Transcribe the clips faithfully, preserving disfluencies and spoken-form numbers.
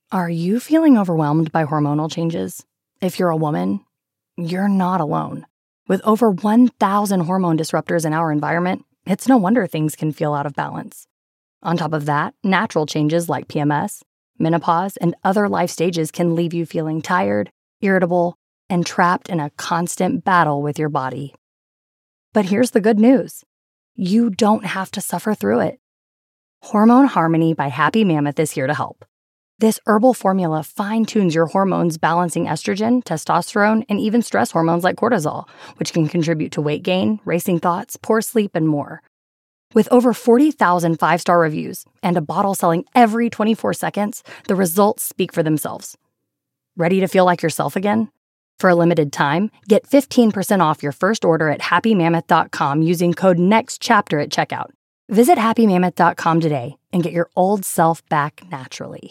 Are you feeling overwhelmed by hormonal changes? If you're a woman, you're not alone. With over one thousand hormone disruptors in our environment, it's no wonder things can feel out of balance. On top of that, natural changes like P M S, menopause, and other life stages can leave you feeling tired, irritable, and trapped in a constant battle with your body. But here's the good news. You don't have to suffer through it. Hormone Harmony by Happy Mammoth is here to help. This herbal formula fine-tunes your hormones, balancing estrogen, testosterone, and even stress hormones like cortisol, which can contribute to weight gain, racing thoughts, poor sleep, and more. With over forty thousand five-star reviews and a bottle selling every twenty-four seconds, the results speak for themselves. Ready to feel like yourself again? For a limited time, get fifteen percent off your first order at happy mammoth dot com using code NEXTCHAPTER at checkout. Visit happy mammoth dot com today and get your old self back naturally.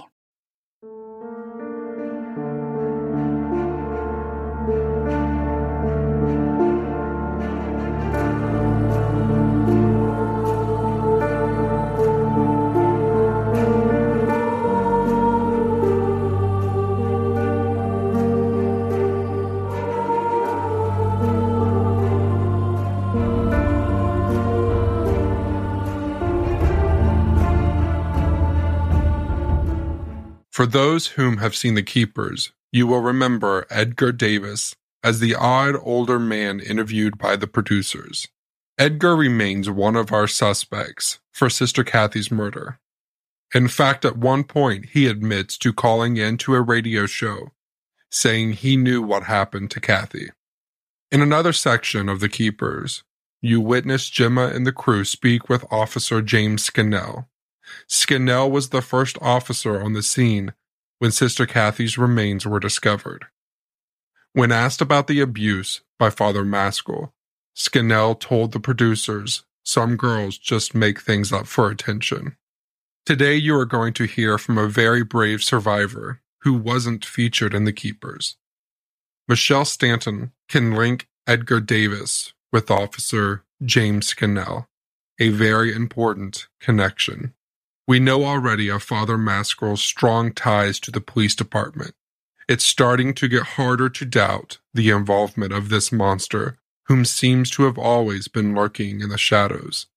For those whom have seen The Keepers, you will remember Edgar Davis as the odd older man interviewed by the producers. Edgar remains one of our suspects for Sister Kathy's murder. In fact, at one point, he admits to calling in to a radio show, saying he knew what happened to Kathy. In another section of The Keepers, you witness Gemma and the crew speak with Officer James Scannell. Scannell was the first officer on the scene when Sister Kathy's remains were discovered. When asked about the abuse by Father Maskell, Scannell told the producers some girls just make things up for attention. Today you are going to hear from a very brave survivor who wasn't featured in The Keepers. Michelle Stanton can link Edgar Davis with Officer James Scannell, a very important connection. We know already of Father Maskell's strong ties to the police department. It's starting to get harder to doubt the involvement of this monster, whom seems to have always been lurking in the shadows.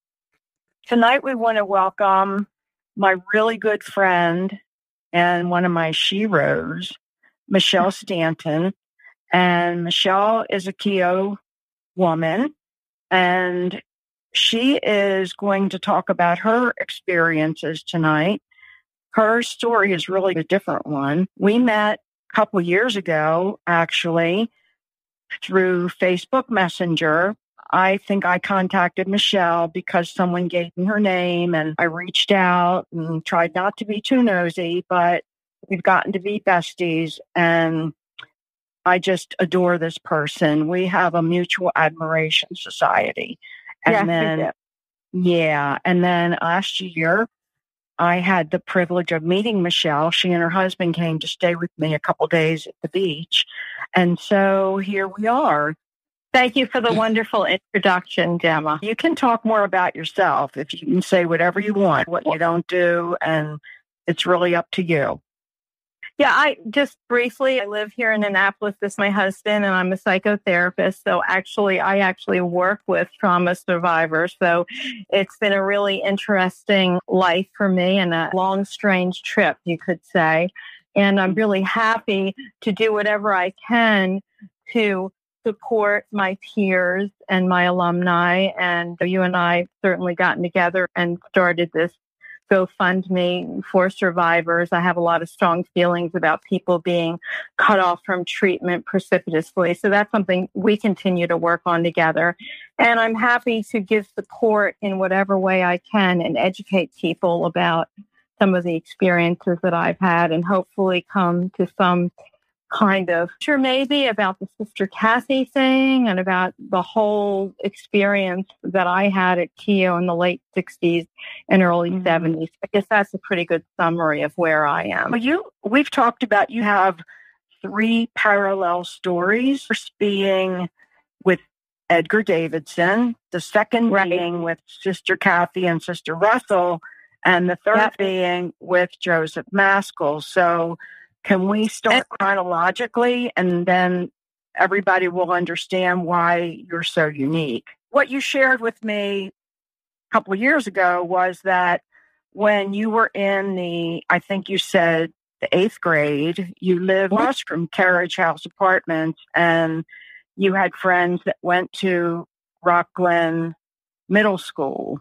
Tonight we want to welcome my really good friend and one of my sheroes, Michelle Stanton. And Michelle is a Keogh woman, and she is going to talk about her experiences tonight. Her story is really a different one. We met a couple years ago, actually, through Facebook Messenger. I think I contacted Michelle because someone gave me her name, and I reached out and tried not to be too nosy, but we've gotten to be besties, and I just adore this person. We have a mutual admiration society. And yes, then, yeah, and then last year, I had the privilege of meeting Michelle. She and her husband came to stay with me a couple days at the beach. And so here we are. Thank you for the wonderful introduction, Gemma. You can talk more about yourself. If you can say whatever you want, what you don't do, and it's really up to you. Yeah, I just briefly, I live here in Annapolis with my husband, and I'm a psychotherapist. So actually, I actually work with trauma survivors. So it's been a really interesting life for me and a long, strange trip, you could say. And I'm really happy to do whatever I can to support my peers and my alumni. And you and I certainly gotten together and started this GoFundMe for survivors. I have a lot of strong feelings about people being cut off from treatment precipitously. So that's something we continue to work on together. And I'm happy to give support in whatever way I can and educate people about some of the experiences that I've had and hopefully come to some kind of sure maybe about the Sister Kathy thing and about the whole experience that I had at Keogh in the late sixties and early mm-hmm. seventies. I guess that's a pretty good summary of where I am. Well, you, we've talked about you have three parallel stories. First being with Edgar Davidson, the second right. being with Sister Kathy and Sister Russell, and the third Yep. being with Joseph Maskell. So can we start chronologically, and then everybody will understand why you're so unique? What you shared with me a couple of years ago was that when you were in the, I think you said the eighth grade, you lived across from Carriage House Apartments, and you had friends that went to Rock Glen Middle School.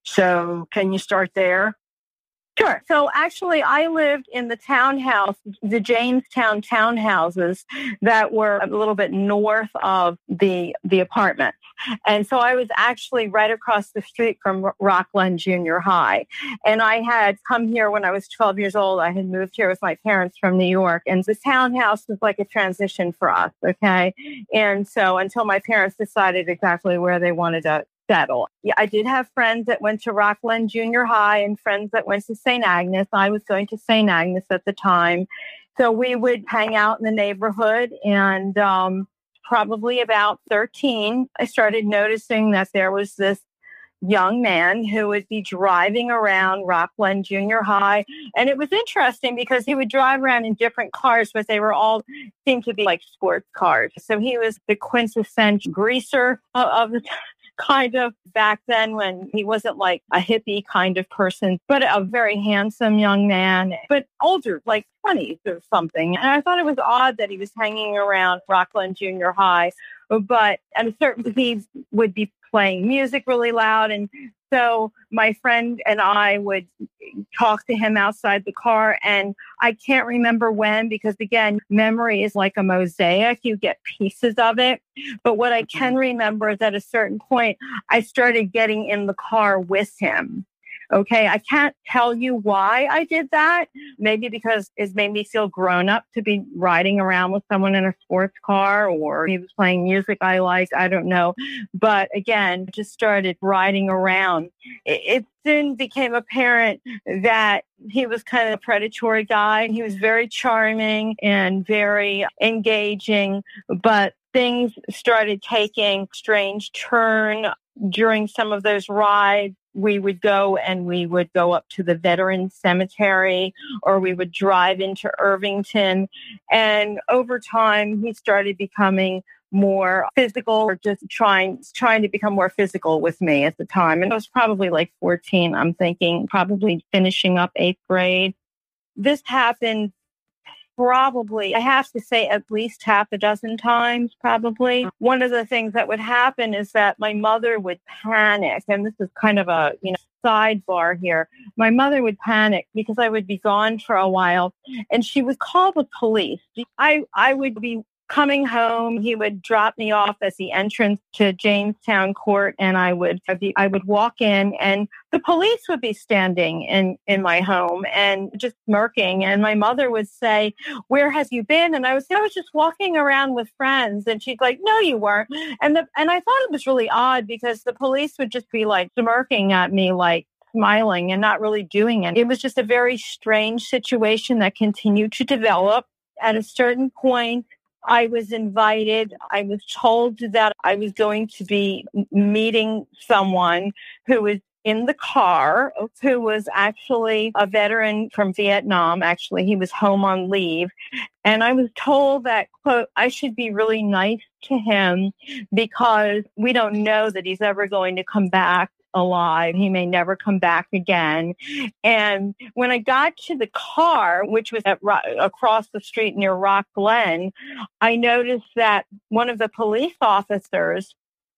So can you start there? Sure. So actually, I lived in the townhouse, the Jamestown townhouses that were a little bit north of the the apartment. And so I was actually right across the street from Rock Glen Junior High. And I had come here when I was twelve years old. I had moved here with my parents from New York. And the townhouse was like a transition for us, okay? And so until my parents decided exactly where they wanted to settle. Yeah, I did have friends that went to Rock Glen Junior High and friends that went to Saint Agnes. I was going to Saint Agnes at the time. So we would hang out in the neighborhood, and um, probably about thirteen, I started noticing that there was this young man who would be driving around Rock Glen Junior High. And it was interesting because he would drive around in different cars, but they were all seemed to be like sports cars. So he was the quintessential greaser of, of the kind of back then, when he wasn't like a hippie kind of person, but a very handsome young man, but older, like twenties or something. And I thought it was odd that he was hanging around Rock Glen Junior High, but at a certain, he would be playing music really loud. And so my friend and I would talk to him outside the car. And I can't remember when, because again, memory is like a mosaic. You get pieces of it. But what I can remember is at a certain point, I started getting in the car with him. Okay, I can't tell you why I did that. Maybe because it made me feel grown up to be riding around with someone in a sports car, or he was playing music I liked. I don't know. But again, just started riding around. It, it soon became apparent that he was kind of a predatory guy. He was very charming and very engaging, but things started taking a strange turn during some of those rides. We would go and we would go up to the Veterans Cemetery, or we would drive into Irvington. And over time, he started becoming more physical, or just trying trying to become more physical with me at the time. And I was probably like fourteen, I'm thinking, probably finishing up eighth grade. This happened probably, I have to say, at least half a dozen times, probably. One of the things that would happen is that my mother would panic. And this is kind of a, you know, sidebar here. My mother would panic because I would be gone for a while, and she would call the police. I, I would be coming home. He would drop me off at the entrance to Jamestown Court, and I would be, I would walk in, and the police would be standing in, in my home and just smirking. And my mother would say, "Where have you been?" And I would say, "I was just walking around with friends." And she'd like, "No, you weren't." And the, and I thought it was really odd because the police would just be like smirking at me, like smiling and not really doing it. It was just a very strange situation that continued to develop. At a certain point, I was invited. I was told that I was going to be meeting someone who was in the car, who was actually a veteran from Vietnam. Actually, he was home on leave. And I was told that, quote, I should be really nice to him because we don't know that he's ever going to come back alive. He may never come back again. And when I got to the car, which was at, across the street near Rock Glen, I noticed that one of the police officers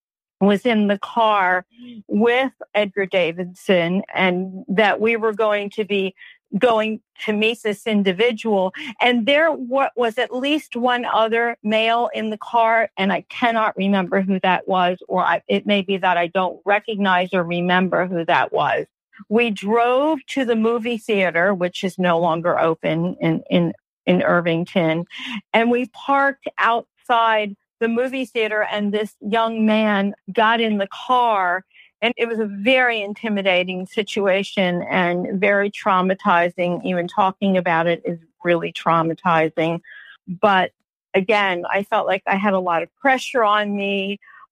was in the car with Edgar Davidson, and that we were going to be going to meet this individual. And there was at least one other male in the car, and I cannot remember who that was, or I, it may be that I don't recognize or remember who that was. We drove to the movie theater, which is no longer open in, in, in Irvington, and we parked outside the movie theater, and this young man got in the car. And it was a very intimidating situation and very traumatizing. Even talking about it is really traumatizing. But again, I felt like I had a lot of pressure on me.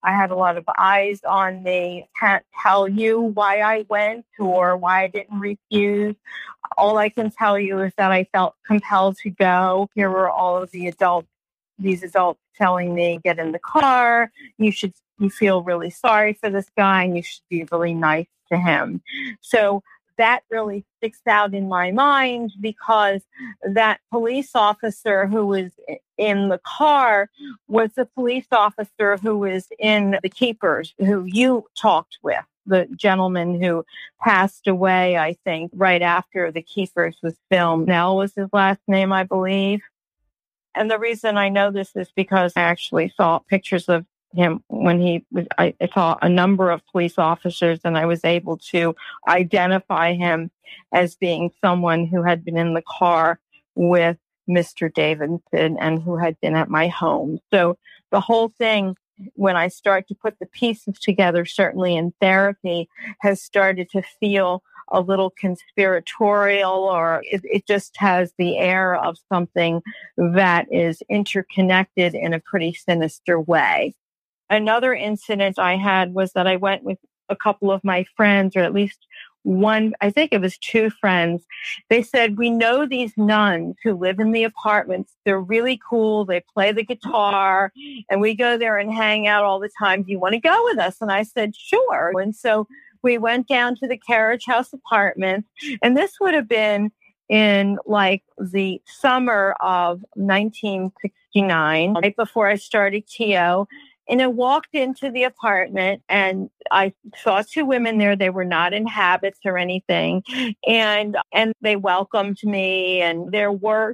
I had a lot of eyes on me. Can't tell you why I went or why I didn't refuse. All I can tell you is that I felt compelled to go. Here were all of the adults, these adults telling me, get in the car. You should, you feel really sorry for this guy and you should be really nice to him. So that really sticks out in my mind because that police officer who was in the car was the police officer who was in the Keepers, who you talked with, the gentleman who passed away, I think, right after The Keepers was filmed. Nell was his last name, I believe. And the reason I know this is because I actually saw pictures of him when he was, I saw a number of police officers and I was able to identify him as being someone who had been in the car with Mister Davidson and who had been at my home. So the whole thing, when I start to put the pieces together, certainly in therapy, has started to feel a little conspiratorial, or it, it just has the air of something that is interconnected in a pretty sinister way. Another incident I had was that I went with a couple of my friends, or at least one, I think it was two friends. They said, we know these nuns who live in the apartments. They're really cool. They play the guitar and we go there and hang out all the time. Do you want to go with us? And I said, sure. And so we went down to the Carriage House apartment, and this would have been in like the summer of nineteen sixty-nine, right before I started Keo. And I walked into the apartment and I saw two women there. They were not in habits or anything. And, and they welcomed me. And there were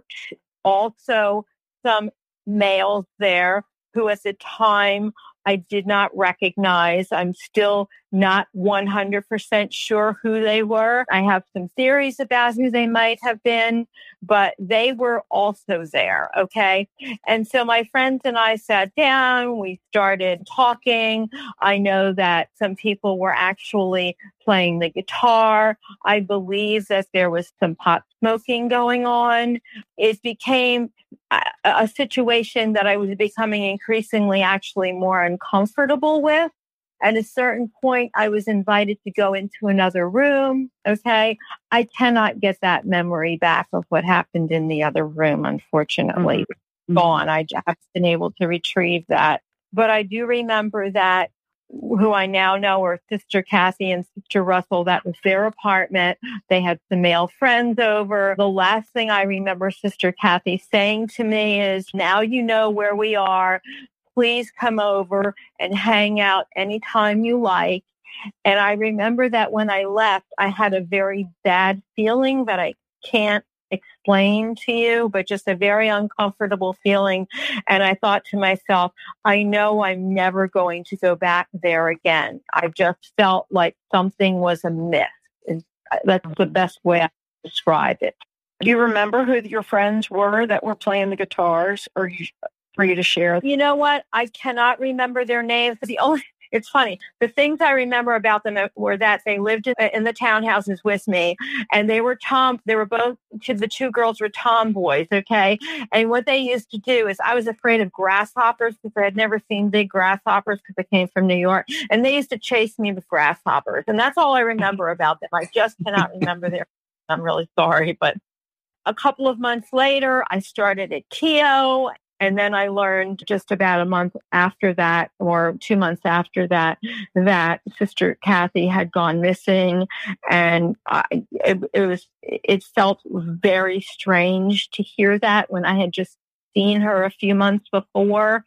also some males there who at the time I did not recognize. I'm still not one hundred percent sure who they were. I have some theories about who they might have been, but they were also there, okay? And so my friends and I sat down, we started talking. I know that some people were actually playing the guitar. I believe that there was some pot smoking going on. It became a, a situation that I was becoming increasingly actually more uncomfortable with. At a certain point, I was invited to go into another room. Okay. I cannot get that memory back of what happened in the other room, unfortunately. Mm-hmm. Gone. I haven't been able to retrieve that. But I do remember that who I now know are Sister Kathy and Sister Russell. That was their apartment. They had some male friends over. The last thing I remember Sister Kathy saying to me is, now you know where we are. Please come over and hang out anytime you like. And I remember that when I left, I had a very bad feeling that I can't explain to you, but just a very uncomfortable feeling. And I thought to myself, I know I'm never going to go back there again. I just felt like something was amiss. And that's the best way I can describe it. Do you remember who your friends were that were playing the guitars, or you, for you to share? You know what? I cannot remember their names. The only It's funny. The things I remember about them were that they lived in, in the townhouses with me, and they were tom. They were both. The two girls were tomboys. Okay, and what they used to do is, I was afraid of grasshoppers because I had never seen big grasshoppers because I came from New York, and they used to chase me with grasshoppers, and that's all I remember about them. I just cannot remember their. I'm really sorry, but a couple of months later, I started at Keo. And then I learned just about a month after that, or two months after that, that Sister Kathy had gone missing. And I, it, it was, it felt very strange to hear that when I had just seen her a few months before.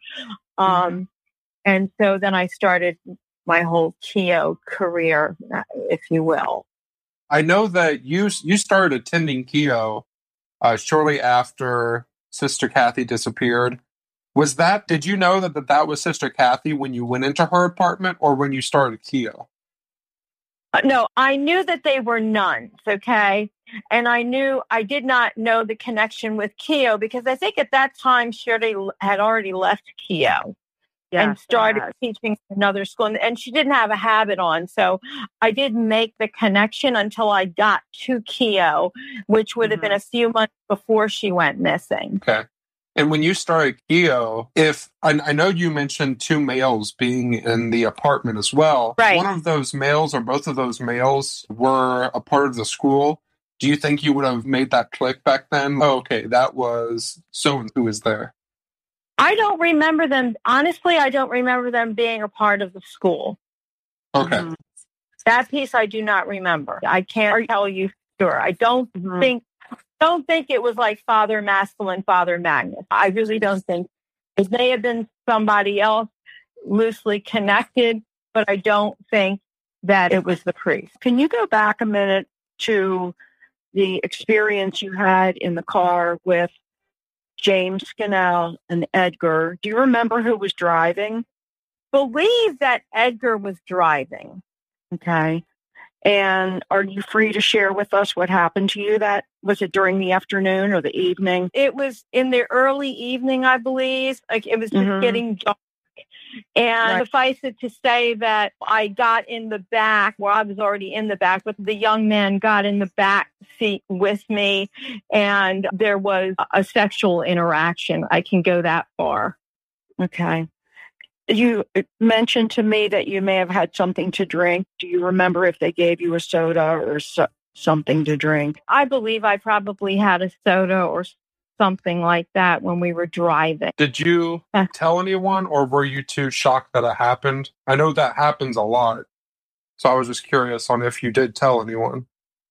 Um, and so then I started my whole Keo career, if you will. I know that you you started attending Keo uh, shortly after Sister Kathy disappeared. Was that, did you know that, that that was Sister Kathy when you went into her apartment, or when you started Keo? Uh, no, I knew that they were nuns, okay? And I knew, I did not know the connection with Keo, because I think at that time Shirley had already left Keo. Yes, and started yes. teaching another school. And, and she didn't have a habit on. So I didn't make the connection until I got to Keo, which would mm-hmm. have been a few months before she went missing. Okay. And when you started Keough, if I, I know you mentioned two males being in the apartment as well, Right. One of those males or both of those males were a part of the school. Do you think you would have made that click back then? Oh, okay, that was so who was there. I don't remember them. Honestly, I don't remember them being a part of the school. Okay. Mm-hmm. That piece I do not remember. I can't tell you sure. I don't mm-hmm. think don't think it was like Father Masculine, Father Magnus. I really don't think. It may have been somebody else loosely connected, but I don't think that it was the priest. Can you go back a minute to the experience you had in the car with James Scannell and Edgar? Do you remember who was driving? Believe that Edgar was driving. Okay. And are you free to share with us what happened to you? That was it during the afternoon or the evening? It was in the early evening, I believe. Like it was just mm-hmm. getting dark. And right. suffice it to say that I got in the back. Well, I was already in the back, but the young man got in the back seat with me, and there was a sexual interaction. I can go that far. Okay. You mentioned to me that you may have had something to drink. Do you remember if they gave you a soda or so, something to drink? I believe I probably had a soda or something like that when we were driving. Did you uh, tell anyone, or were you too shocked that it happened? I know that happens a lot. So I was just curious on if you did tell anyone.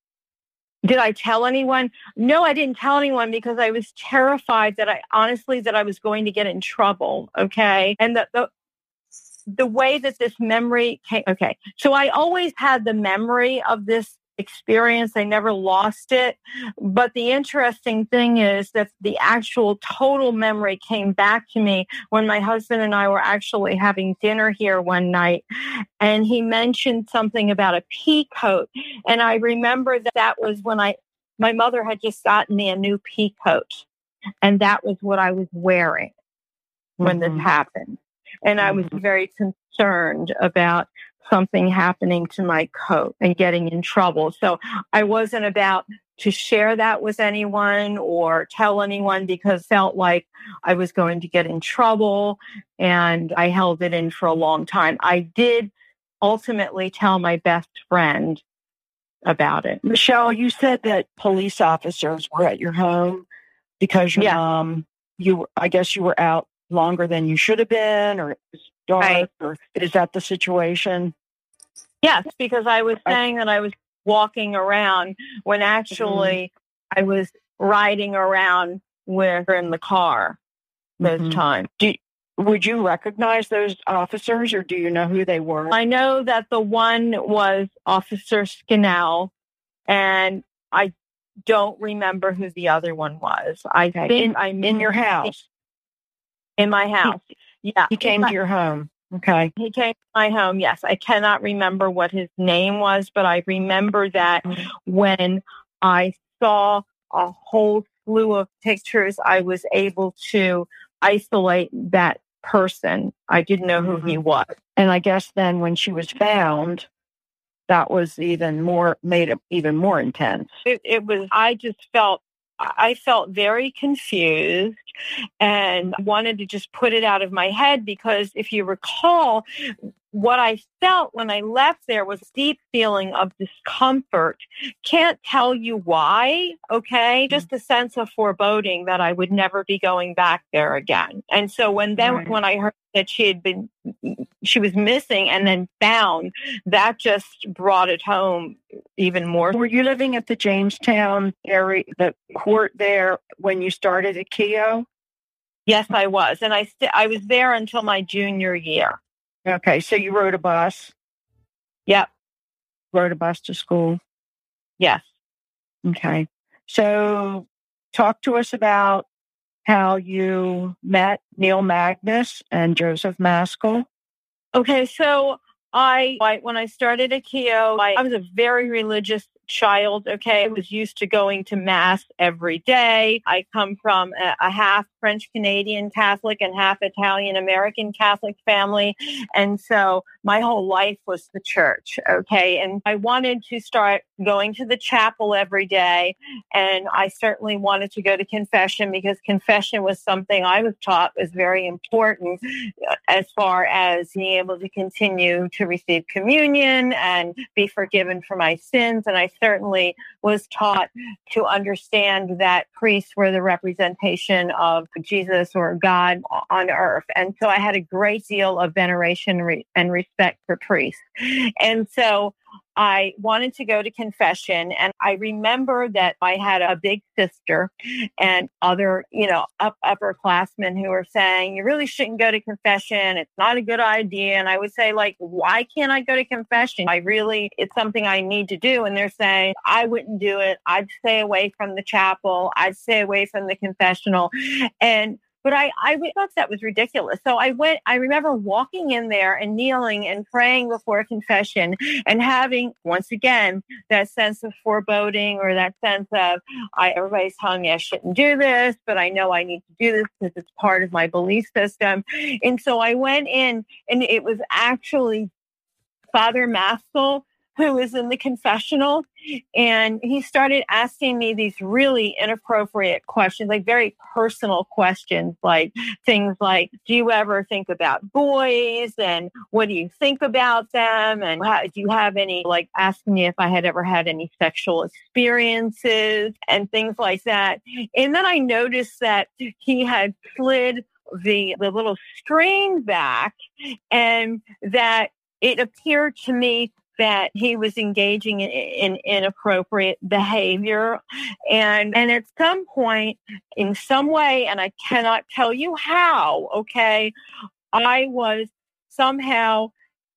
Did I tell anyone? No, I didn't tell anyone because I was terrified that I honestly that I was going to get in trouble. Okay. And the, the The way that this memory came, okay. So I always had the memory of this experience. I never lost it. But the interesting thing is that the actual total memory came back to me when my husband and I were actually having dinner here one night. And he mentioned something about a pea coat. And I remember that that was when I, my mother had just gotten me a new pea coat. And that was what I was wearing when mm-hmm. this happened. And I was very concerned about something happening to my coat and getting in trouble. So I wasn't about to share that with anyone or tell anyone because I felt like I was going to get in trouble, and I held it in for a long time. I did ultimately tell my best friend about it. Michelle, you said that police officers were at your home because your yeah. mom, you, I guess you were out longer than you should have been, or it was dark, right. or is that the situation? Yes, because I was saying that I was walking around when actually mm-hmm. I was riding around with her in the car those mm-hmm. times. Do, would you recognize those officers, or do you know who they were? I know that the one was Officer Scannell, and I don't remember who the other one was. I okay. think in, I'm in your house. In my house. He, yeah. He came to your home. Okay. He came to my home, yes. I cannot remember what his name was, but I remember that mm-hmm. when I saw a whole slew of pictures, I was able to isolate that person. I didn't know who mm-hmm. he was. And I guess then when she was found, that was even more, made it even more intense. It, it was, I just felt, I felt very confused and wanted to just put it out of my head because if you recall, what I felt when I left there was a deep feeling of discomfort. Can't tell you why, okay? Just a sense of foreboding that I would never be going back there again. And so when then right. when I heard that she had been, she was missing and then found, that just brought it home even more. Were you living at the Jamestown area, the court there, when you started at Keough? Yes, I was. And I st- I was there until my junior year. Okay, so you rode a bus? Yep. Rode a bus to school? Yes. Okay. So talk to us about how you met Neil Magnus and Joseph Maskell. Okay, so I, I when I started at Keough, I, I was a very religious child. Okay. I was used to going to mass every day. I come from a, a half French Canadian Catholic and half Italian American Catholic family. And so my whole life was the church. Okay. And I wanted to start going to the chapel every day. And I certainly wanted to go to confession because confession was something I was taught was very important as far as being able to continue to receive communion and be forgiven for my sins. And I certainly was taught to understand that priests were the representation of Jesus or God on earth. And so I had a great deal of veneration and respect for priests. And so I wanted to go to confession. And I remember that I had a big sister and other, you know, up, upperclassmen who were saying, you really shouldn't go to confession. It's not a good idea. And I would say, like, why can't I go to confession? I really, it's something I need to do. And they're saying, I wouldn't do it. I'd stay away from the chapel. I'd stay away from the confessional. And But I, I thought that was ridiculous. So I went, I remember walking in there and kneeling and praying before confession and having, once again, that sense of foreboding or that sense of, I, everybody's telling me I shouldn't do this, but I know I need to do this because it's part of my belief system. And so I went in and it was actually Father Maskell who was in the confessional, and he started asking me these really inappropriate questions, like very personal questions, like things like, do you ever think about boys? And what do you think about them? And how, do you have any, like asking me if I had ever had any sexual experiences and things like that. And then I noticed that he had slid the, the little screen back and that it appeared to me that he was engaging in, in inappropriate behavior. And, and at some point, in some way, and I cannot tell you how, okay, I was somehow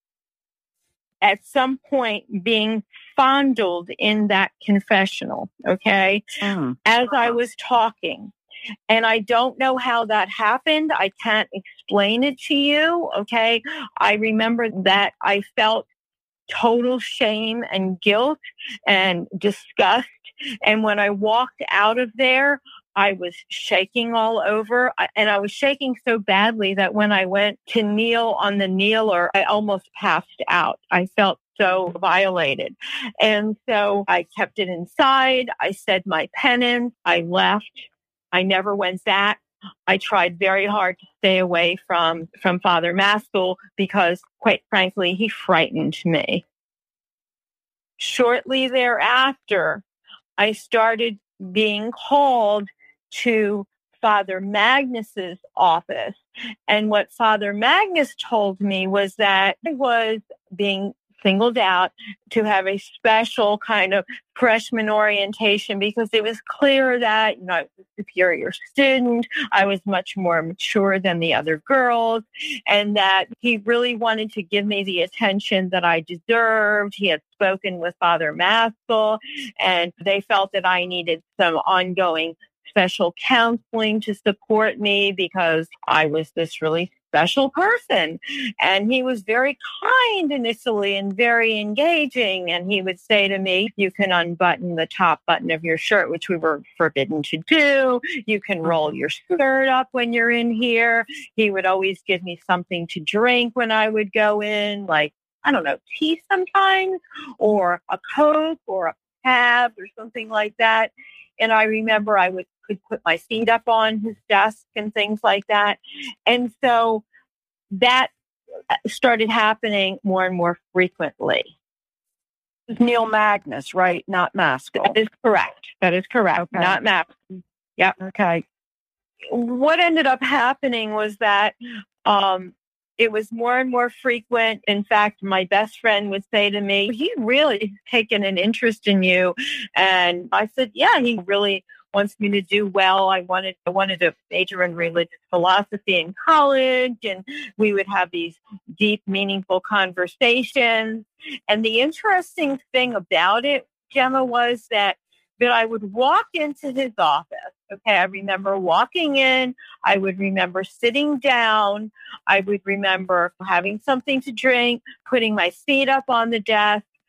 at some point being fondled in that confessional, okay, mm. as I was talking. And I don't know how that happened. I can't explain it to you, okay? I remember that I felt total shame and guilt and disgust. And when I walked out of there, I was shaking all over. And I was shaking so badly that when I went to kneel on the kneeler, I almost passed out. I felt so violated. And so I kept it inside. I said my penance. I left. I never went back. I tried very hard to stay away from, from Father Maskell because, quite frankly, he frightened me. Shortly thereafter, I started being called to Father Magnus's office. And what Father Magnus told me was that I was being singled out to have a special kind of freshman orientation because it was clear that, you know, I was a superior student. I was much more mature than the other girls, and that he really wanted to give me the attention that I deserved. He had spoken with Father Maskell, and they felt that I needed some ongoing special counseling to support me because I was this really special person. And he was very kind initially and very engaging. And he would say to me, you can unbutton the top button of your shirt, which we were forbidden to do. You can roll your skirt up when you're in here. He would always give me something to drink when I would go in, like, I don't know, tea sometimes, or a Coke or a cab or something like that. And I remember I would could put my feet up on his desk and things like that. And so that started happening more and more frequently. Neil Magnus, right? Not Maskell. That is correct. That is correct. Okay. Not Maskell. Yep. Okay. What ended up happening was that um, it was more and more frequent. In fact, my best friend would say to me, he really taken an interest in you. And I said, yeah, he really wants me to do well. I wanted I wanted to major in religious philosophy in college, and we would have these deep, meaningful conversations. And the interesting thing about it, Gemma, was that, that I would walk into his office. Okay, I remember walking in. I would remember sitting down. I would remember having something to drink, putting my feet up on the desk,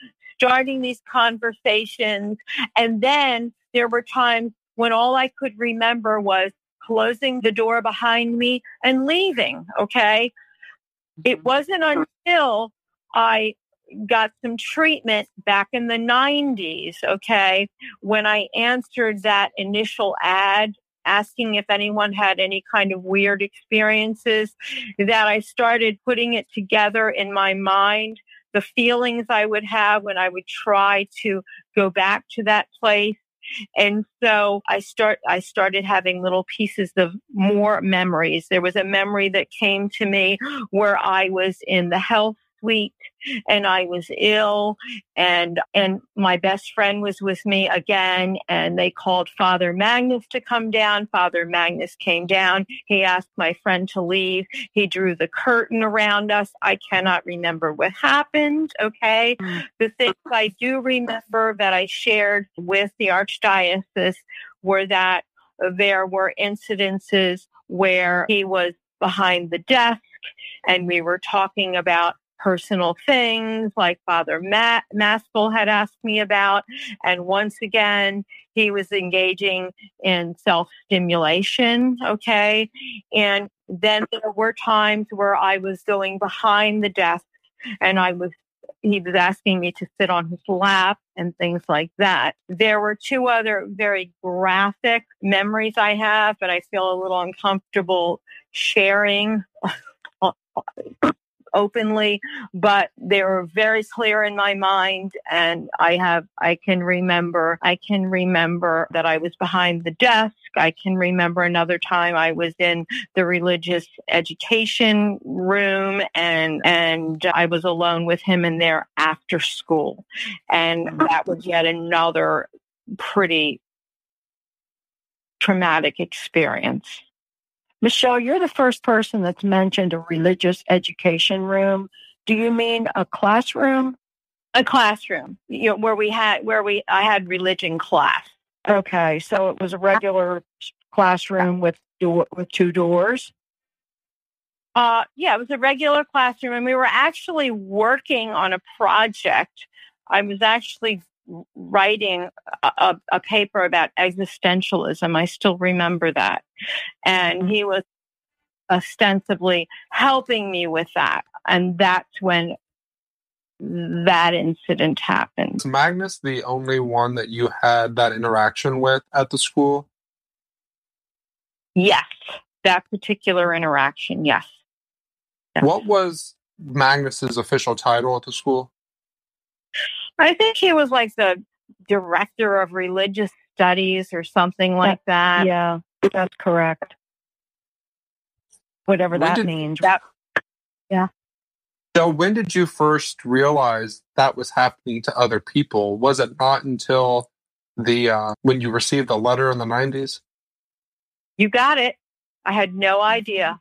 starting these conversations. And then there were times when all I could remember was closing the door behind me and leaving. Okay. It wasn't until I got some treatment back in the nineties, okay, when I answered that initial ad asking if anyone had any kind of weird experiences, that I started putting it together in my mind, the feelings I would have when I would try to go back to that place. And so I start, I started having little pieces of more memories. There was a memory that came to me where I was in the health suite and I was ill, and, and my best friend was with me again, and they called Father Magnus to come down. Father Magnus came down. He asked my friend to leave. He drew the curtain around us. I cannot remember what happened. Okay. Mm. The things I do remember that I shared with the Archdiocese were that there were incidences where he was behind the desk and we were talking about personal things like Father Ma- Maskell had asked me about. And once again, he was engaging in self-stimulation, okay? And then there were times where I was going behind the desk and I was he was asking me to sit on his lap and things like that. There were two other very graphic memories I have, but I feel a little uncomfortable sharing openly, but they were very clear in my mind. And I have, I can remember, I can remember that I was behind the desk. I can remember another time I was in the religious education room and, and I was alone with him in there after school. And that was yet another pretty traumatic experience. Michelle, you're the first person that's mentioned a religious education room. Do you mean a classroom? A classroom, you know, where we had, where we, I had religion class. Okay, so it was a regular classroom with door, with two doors? Uh, yeah, it was a regular classroom, and we were actually working on a project. I was actually writing a, a paper about existentialism. I still remember that. And he was ostensibly helping me with that. And that's when that incident happened. Is Magnus the only one that you had that interaction with at the school? Yes, that particular interaction, yes. yes. What was Magnus's official title at the school? I think he was like the director of religious studies or something like that. Yeah, that's correct. Whatever When that did- means. That, yeah. So when did you first realize that was happening to other people? Was it not until the uh, when you received the letter in the nineties? You got it. I had no idea.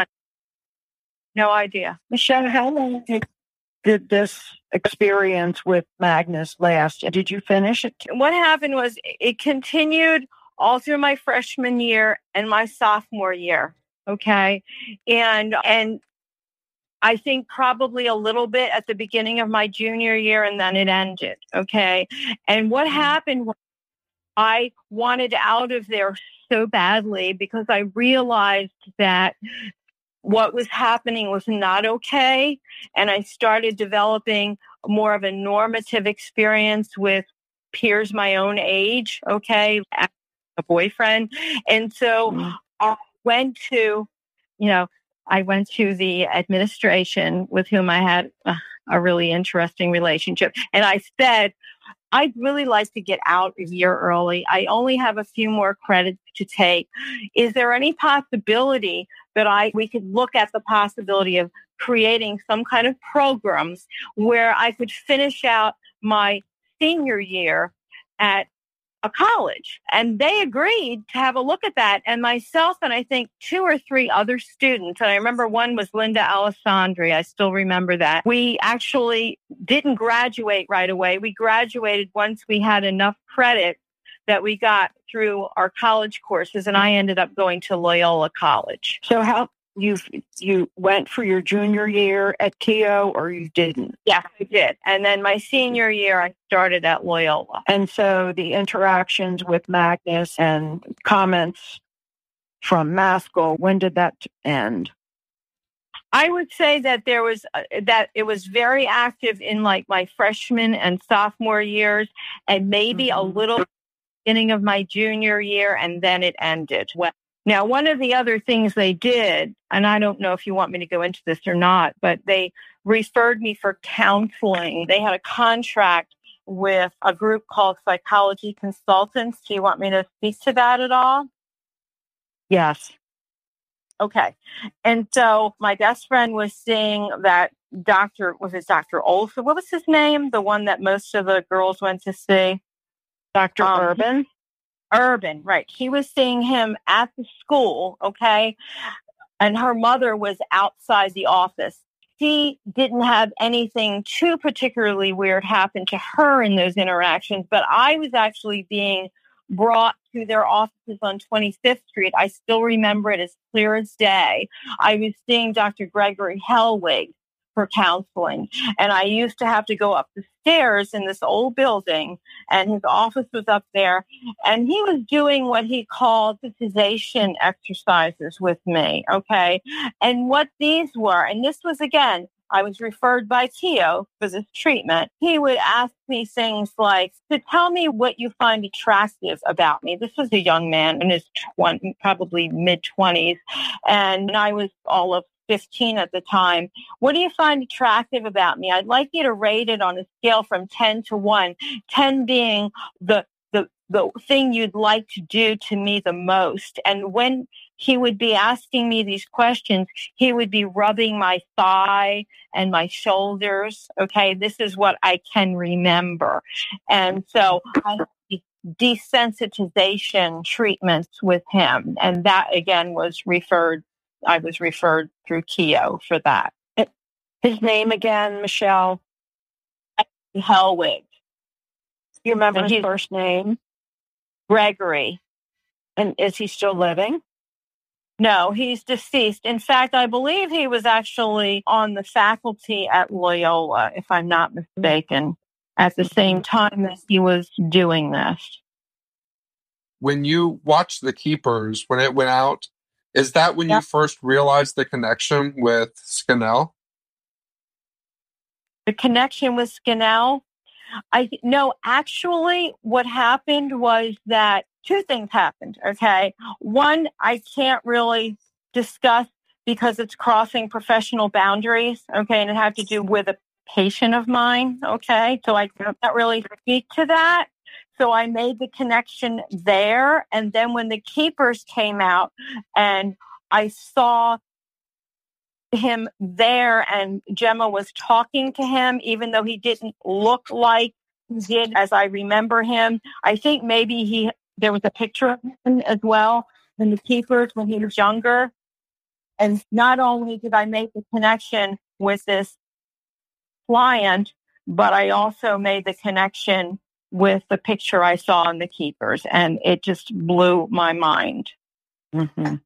No idea. Michelle, how long did, did this experience with Magnus last? Did you finish it? What happened was it continued all through my freshman year and my sophomore year. Okay. And, and I think probably a little bit at the beginning of my junior year, and then it ended. Okay. And what happened was I wanted out of there so badly because I realized that what was happening was not okay. And I started developing more of a normative experience with peers my own age, okay, a boyfriend. And so mm-hmm. I went to, you know, I went to the administration with whom I had uh, a really interesting relationship. And I said, I'd really like to get out a year early. I only have a few more credits to take. Is there any possibility that I we could look at the possibility of creating some kind of programs where I could finish out my senior year at a college? And they agreed to have a look at that. And myself and I think two or three other students, and I remember one was Linda Alessandri. I still remember that. We actually didn't graduate right away. We graduated once we had enough credit that we got through our college courses, and I ended up going to Loyola College. So how you you went for your junior year at Keough, or you didn't? Yes, I did. And then my senior year, I started at Loyola. And so the interactions with Magnus and comments from Maskell, when did that end? I would say that there was uh, that it was very active in like my freshman and sophomore years, and maybe mm-hmm. a little beginning of my junior year, and then it ended. Well, now, one of the other things they did, and I don't know if you want me to go into this or not, but they referred me for counseling. They had a contract with a group called Psychology Consultants. Do you want me to speak to that at all? Yes. Okay. And so my best friend was seeing that doctor, was it Doctor Olson? What was his name? The one that most of the girls went to see? Doctor Um, Urban? Urban, right. She was seeing him at the school, okay? And her mother was outside the office. She didn't have anything too particularly weird happen to her in those interactions, but I was actually being brought to their offices on twenty-fifth Street. I still remember it as clear as day. I was seeing Doctor Gregory Hellwig for counseling, and I used to have to go up the stairs in this old building, and his office was up there, and he was doing what he called sensitization exercises with me, okay? And what these were, and this was, again, I was referred by Keough for this treatment. He would ask me things like, to tell me what you find attractive about me. This was a young man in his twenty, probably mid-twenties, and I was all of fifteen at the time. What do you find attractive about me? I'd like you to rate it on a scale from ten to one, ten being the the the thing you'd like to do to me the most. And when he would be asking me these questions, he would be rubbing my thigh and my shoulders. Okay, this is what I can remember. And so I had desensitization treatments with him. And that, again, was referred, I was referred through Keough for that. His name again, Michelle? Hellwig. You remember and his first name? Gregory. And is he still living? No, he's deceased. In fact, I believe he was actually on the faculty at Loyola, if I'm not mistaken, at the same time that he was doing this. When you watched The Keepers, when it went out, is that when yep. you first realized the connection with Scannell? The connection with Scannell? I no, actually, what happened was that two things happened, okay? One, I can't really discuss because it's crossing professional boundaries, okay? And it had to do with a patient of mine, okay? So I can't really speak to that. So I made the connection there. And then when The Keepers came out and I saw him there and Gemma was talking to him, even though he didn't look like he did as I remember him, I think maybe he... there was a picture of him as well in The Keepers when he was younger. And not only did I make the connection with this client, but I also made the connection with the picture I saw in The Keepers. And it just blew my mind. Mm-hmm.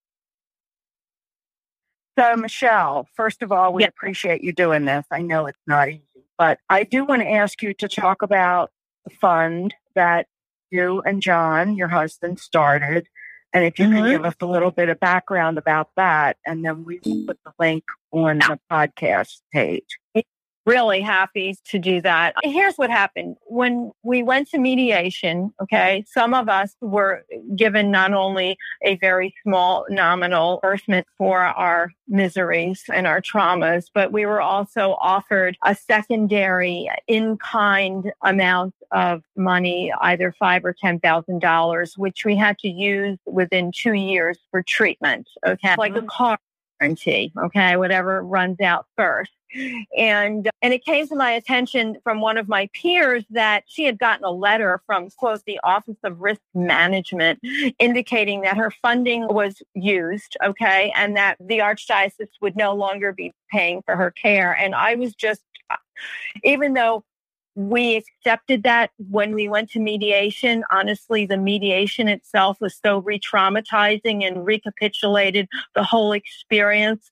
So, Michelle, first of all, we yes. appreciate you doing this. I know it's not easy, but I do want to ask you to talk about the fund that you and John, your husband, started. And if you mm-hmm. can give us a little bit of background about that, and then we will put the link on the podcast page. Really happy to do that. Here's what happened. When we went to mediation, okay, some of us were given not only a very small nominal reimbursement for our miseries and our traumas, but we were also offered a secondary in-kind amount of money, either five or ten thousand dollars, which we had to use within two years for treatment. Okay, like a car warranty. Okay, whatever runs out first. And and it came to my attention from one of my peers that she had gotten a letter from, quote, the Office of Risk Management indicating that her funding was used, okay, and that the Archdiocese would no longer be paying for her care. And I was just, even though we accepted that when we went to mediation. Honestly, the mediation itself was so re-traumatizing and recapitulated the whole experience.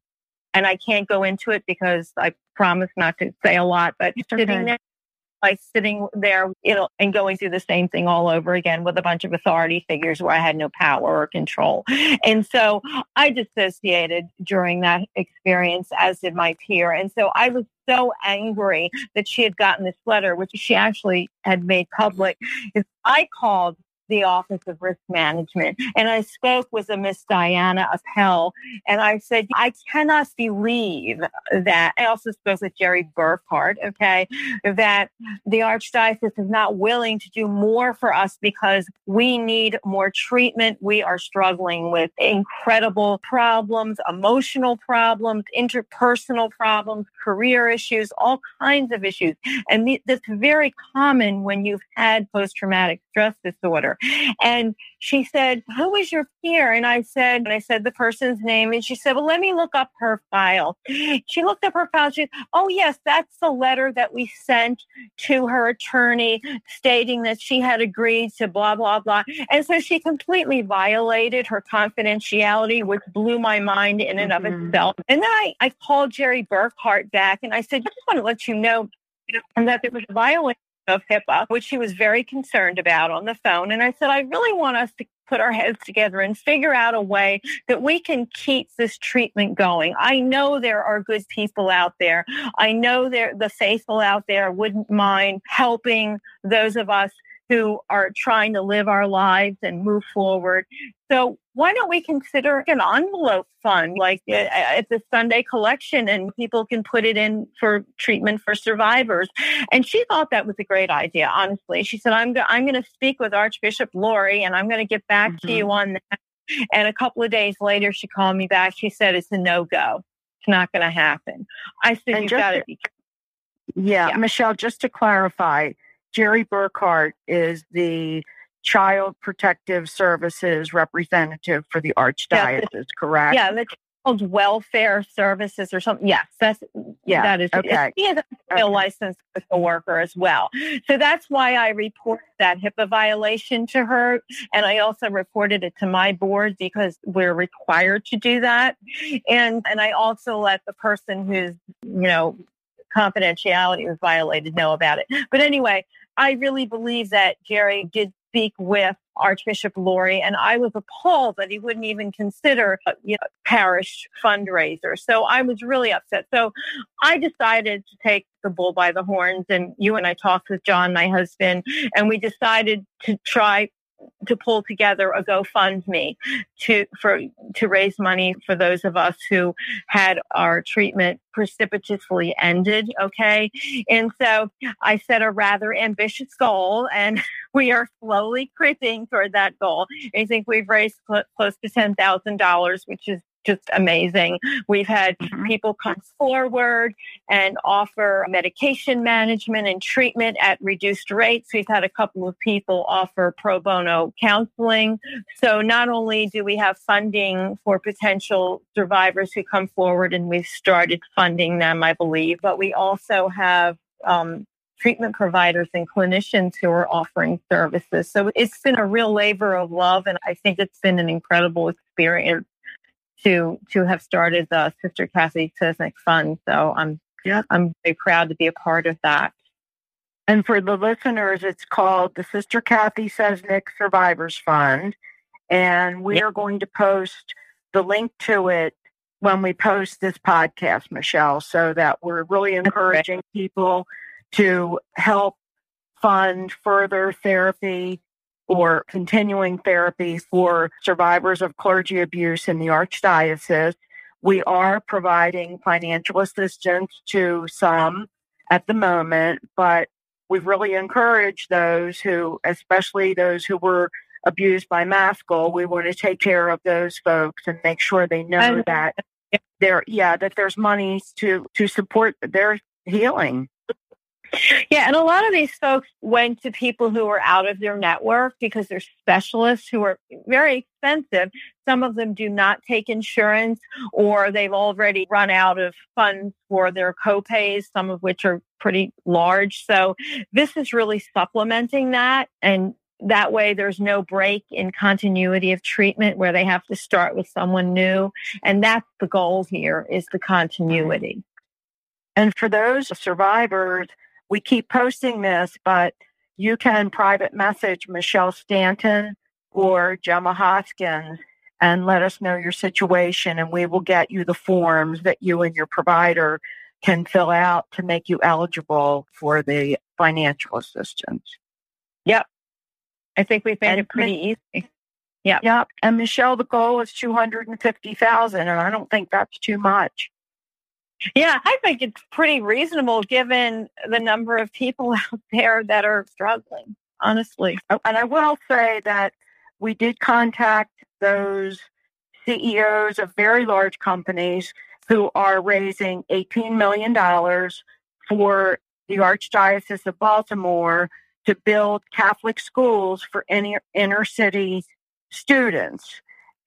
And I can't go into it because I promise not to say a lot, but It's sitting okay. there, like sitting there, you know, and going through the same thing all over again with a bunch of authority figures where I had no power or control. And so I dissociated during that experience, as did my peer. And so I was so angry that she had gotten this letter, which she actually had made public. Is I called the Office of Risk Management, and I spoke with a Miss Diana Appel, and I said, I cannot believe that. I also spoke with Jerry Burkhart, okay, that the Archdiocese is not willing to do more for us because we need more treatment. We are struggling with incredible problems, emotional problems, interpersonal problems, career issues, all kinds of issues. And th- that's very common when you've had post-traumatic stress disorder. And she said, who is your peer? And I said, and I said the person's name. And she said, well, let me look up her file. She looked up her file. She said, oh, yes, that's the letter that we sent to her attorney stating that she had agreed to blah, blah, blah. And so she completely violated her confidentiality, which blew my mind in and Mm-hmm. of itself. And then I, I called Jerry Burkhart back and I said, I just want to let you know and that there was a violation of HIPAA, which he was very concerned about on the phone. And I said, I really want us to put our heads together and figure out a way that we can keep this treatment going. I know there are good people out there. I know there the faithful out there wouldn't mind helping those of us who are trying to live our lives and move forward. So why don't we consider an envelope fund like at the Sunday collection, and people can put it in for treatment for survivors? And she thought that was a great idea, honestly. She said, I'm, go- I'm going to speak with Archbishop Laurie and I'm going to get back Mm-hmm. to you on that. And a couple of days later, she called me back. She said, it's a no-go. It's not going to happen. I said, And you've just got to- to be. Yeah, Yeah. Michelle, just to clarify, Jerry Burkhart is the Child Protective Services representative for the Archdiocese, correct? Yeah, the Child Welfare Services or something. Yes, that's Yeah, that is. okay. He is a Okay. licensed social worker as well. So that's why I reported that HIPAA violation to her, and I also reported it to my board because we're required to do that. And and I also let the person who's you know confidentiality was violated know about it. But anyway, I really believe that Jerry did speak with Archbishop Laurie, and I was appalled that he wouldn't even consider a you know, parish fundraiser. So I was really upset. So I decided to take the bull by the horns, and you and I talked with John, my husband, and we decided to try to pull together a GoFundMe to for to raise money for those of us who had our treatment precipitously ended. Okay. And so I set a rather ambitious goal, and we are slowly creeping toward that goal. I think we've raised cl- close to ten thousand dollars, which is just amazing. We've had Mhm. people come forward and offer medication management and treatment at reduced rates. We've had a couple of people offer pro bono counseling. So not only do we have funding for potential survivors who come forward, and we've started funding them, I believe, but we also have um, treatment providers and clinicians who are offering services. So it's been a real labor of love, and I think it's been an incredible experience to to have started the Sister Kathy Cesnik Fund. So I'm Yeah. I'm very proud to be a part of that. And for the listeners, it's called the Sister Kathy Cesnik Survivors Fund. And we Yep. are going to post the link to it when we post this podcast, Michelle, so that we're really encouraging people to help fund further therapy or continuing therapy for survivors of clergy abuse in the Archdiocese. We are providing financial assistance to some at the moment, but we've really encouraged those who, especially those who were abused by Maskell, we want to take care of those folks and make sure they know And- that there, yeah, that there's monies to to support their healing. Yeah, and a lot of these folks went to people who were out of their network because they're specialists who are very expensive. Some of them do not take insurance, or they've already run out of funds for their copays, some of which are pretty large. So this is really supplementing that. And that way there's no break in continuity of treatment where they have to start with someone new. And that's the goal here, is the continuity. And for those survivors, we keep posting this, but you can private message Michelle Stanton or Gemma Hoskins and let us know your situation, and we will get you the forms that you and your provider can fill out to make you eligible for the financial assistance. Yep. I think we've made And it pretty easy. Yeah. Yep. And Michelle, the goal is two hundred fifty thousand, and I don't think that's too much. Yeah, I think it's pretty reasonable given the number of people out there that are struggling, honestly. And I will say that we did contact those C E Os of very large companies who are raising eighteen million dollars for the Archdiocese of Baltimore to build Catholic schools for inner, inner city students.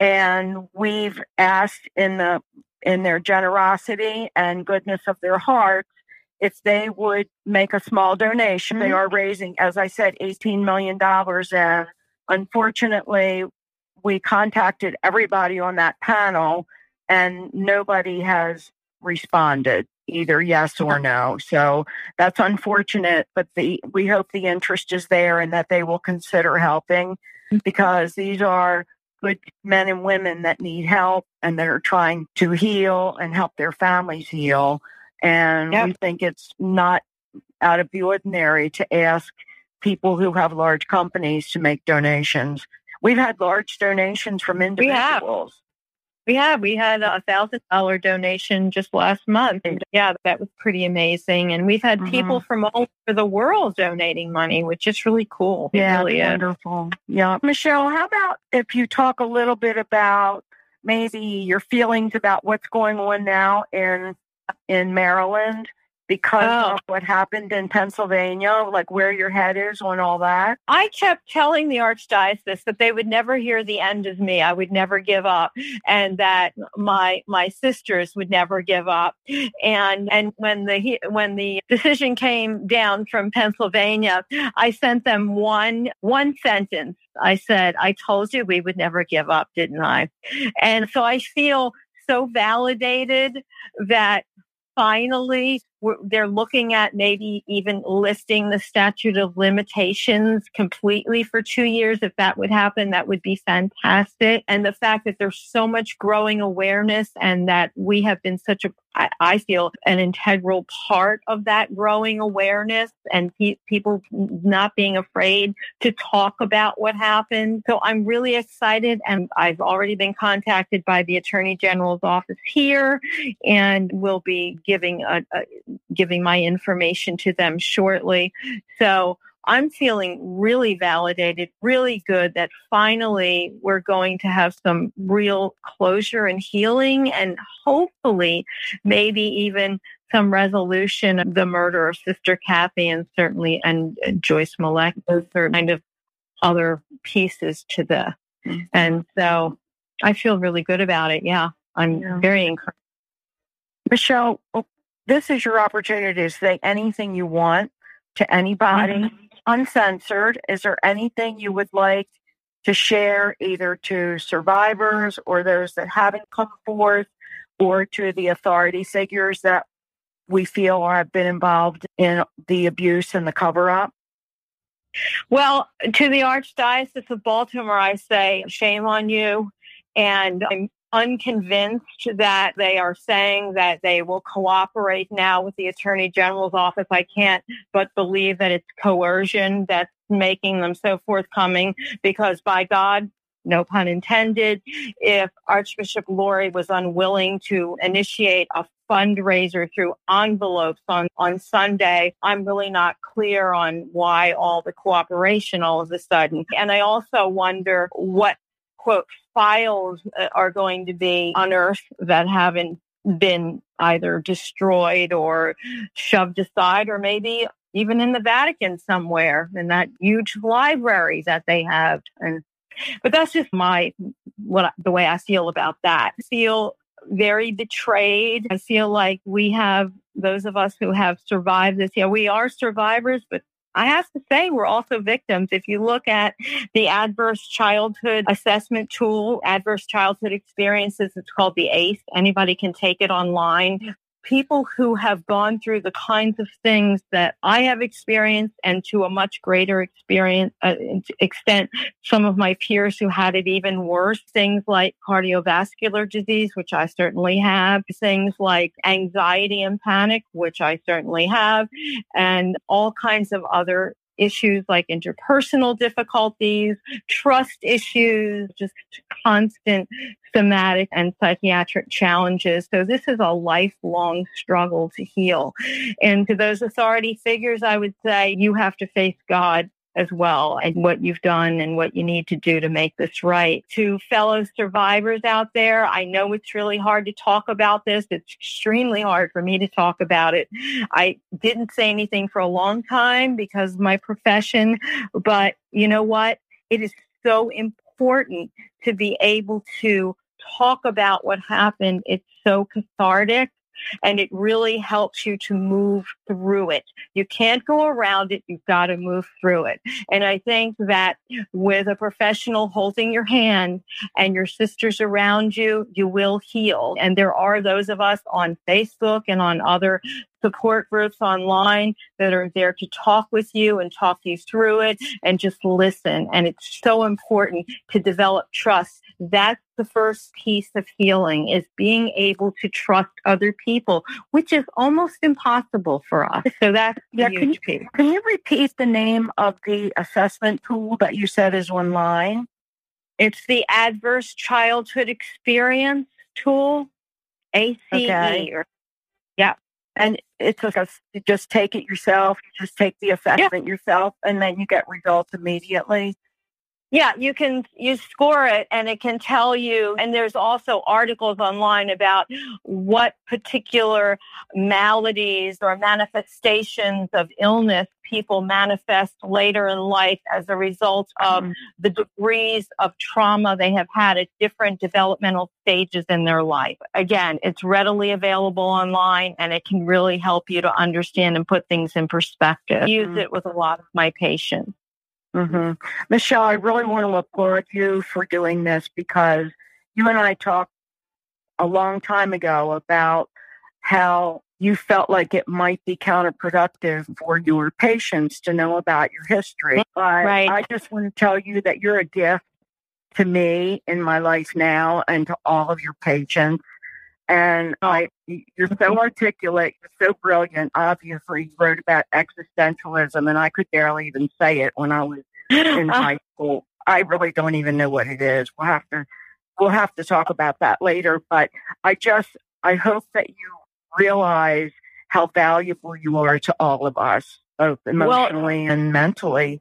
And we've asked in the in their generosity and goodness of their hearts if they would make a small donation. Mm-hmm. They are raising, as I said, eighteen million dollars. And unfortunately, we contacted everybody on that panel and nobody has responded, either yes or no. So that's unfortunate, but the we hope the interest is there and that they will consider helping, because these are good men and women that need help and that are trying to heal and help their families heal. And yep. we think it's not out of the ordinary to ask people who have large companies to make donations. We've had large donations from individuals. We have. We had a thousand dollar donation just last month. And yeah, that was pretty amazing. And we've had mm-hmm. people from all over the world donating money, which is really cool. Yeah, really wonderful. Is. Yeah. Michelle, how about if you talk a little bit about maybe your feelings about what's going on now in in Maryland because oh. of what happened in Pennsylvania, like where your head is on all that? I kept telling the Archdiocese that they would never hear the end of me. I would never give up, and that my my sisters would never give up. And and when the when the decision came down from Pennsylvania, I sent them one one sentence. I said, "I told you we would never give up, didn't I?" And so I feel so validated that finally they're looking at maybe even lifting the statute of limitations completely for two years. If that would happen, that would be fantastic. And the fact that there's so much growing awareness and that we have been such a, I feel, an integral part of that growing awareness and pe- people not being afraid to talk about what happened. So I'm really excited, and I've already been contacted by the Attorney General's office here, and will be giving a, a giving my information to them shortly. So I'm feeling really validated, really good that finally we're going to have some real closure and healing, and hopefully maybe even some resolution of the murder of Sister Kathy and certainly and Joyce Malek. Those are kind of other pieces to the. Mm-hmm. And so I feel really good about it. Yeah, I'm yeah. very encouraged. Michelle, this is your opportunity to say anything you want to anybody, mm-hmm. uncensored. Is there anything you would like to share either to survivors or those that haven't come forth, or to the authority figures that we feel have been involved in the abuse and the cover-up? Well, to the Archdiocese of Baltimore, I say, shame on you. And I'm unconvinced that they are saying that they will cooperate now with the Attorney General's office. I can't but believe that it's coercion that's making them so forthcoming, because by God, no pun intended, if Archbishop Lori was unwilling to initiate a fundraiser through envelopes on, on Sunday, I'm really not clear on why all the cooperation all of a sudden. And I also wonder what, quote, files are going to be unearthed that haven't been either destroyed or shoved aside, or maybe even in the Vatican somewhere, in that huge library that they have. And but that's just my what the way I feel about that. I feel very betrayed. I feel like we have those of us who have survived this. Yeah, we are survivors, but I have to say we're also victims. If you look at the Adverse Childhood Assessment Tool, Adverse Childhood Experiences, it's called the A C E. Anybody can take it online. People who have gone through the kinds of things that I have experienced, and to a much greater experience uh, extent, some of my peers who had it even worse, things like cardiovascular disease, which I certainly have, things like anxiety and panic, which I certainly have, and all kinds of other issues like interpersonal difficulties, trust issues, just constant somatic and psychiatric challenges. So this is a lifelong struggle to heal. And to those authority figures, I would say you have to face God as well, and what you've done and what you need to do to make this right. To fellow survivors out there, I know it's really hard to talk about this. It's extremely hard for me to talk about it. I didn't say anything for a long time because of my profession, but you know what? It is so important to be able to talk about what happened. It's so cathartic. And it really helps you to move through it. You can't go around it. You've got to move through it. And I think that with a professional holding your hand and your sisters around you, you will heal. And there are those of us on Facebook and on other support groups online that are there to talk with you and talk you through it and just listen. And it's so important to develop trust. That's the first piece of healing, is being able to trust other people, which is almost impossible for us. So that's yeah, a huge can you, piece. Can you repeat the name of the assessment tool that you said is online? It's the Adverse Childhood Experience Tool, A C E. Okay. Or, yeah. And it's like a, you just take it yourself, you just take the assessment yeah. yourself, and then you get results immediately. Yeah, you can, you score it and it can tell you, and there's also articles online about what particular maladies or manifestations of illness people manifest later in life as a result of mm. the degrees of trauma they have had at different developmental stages in their life. Again, it's readily available online and it can really help you to understand and put things in perspective. I use mm. it with a lot of my patients. Mm-hmm. Michelle, I really want to applaud you for doing this, because you and I talked a long time ago about how you felt like it might be counterproductive for your patients to know about your history. But right. I just want to tell you that you're a gift to me in my life now and to all of your patients. And I, you're so articulate, you're so brilliant. Obviously, you wrote about existentialism, and I could barely even say it when I was in high school. I really don't even know what it is. We'll have to, we'll have to talk about that later. But I just, I hope that you realize how valuable you are to all of us, both emotionally well, and mentally.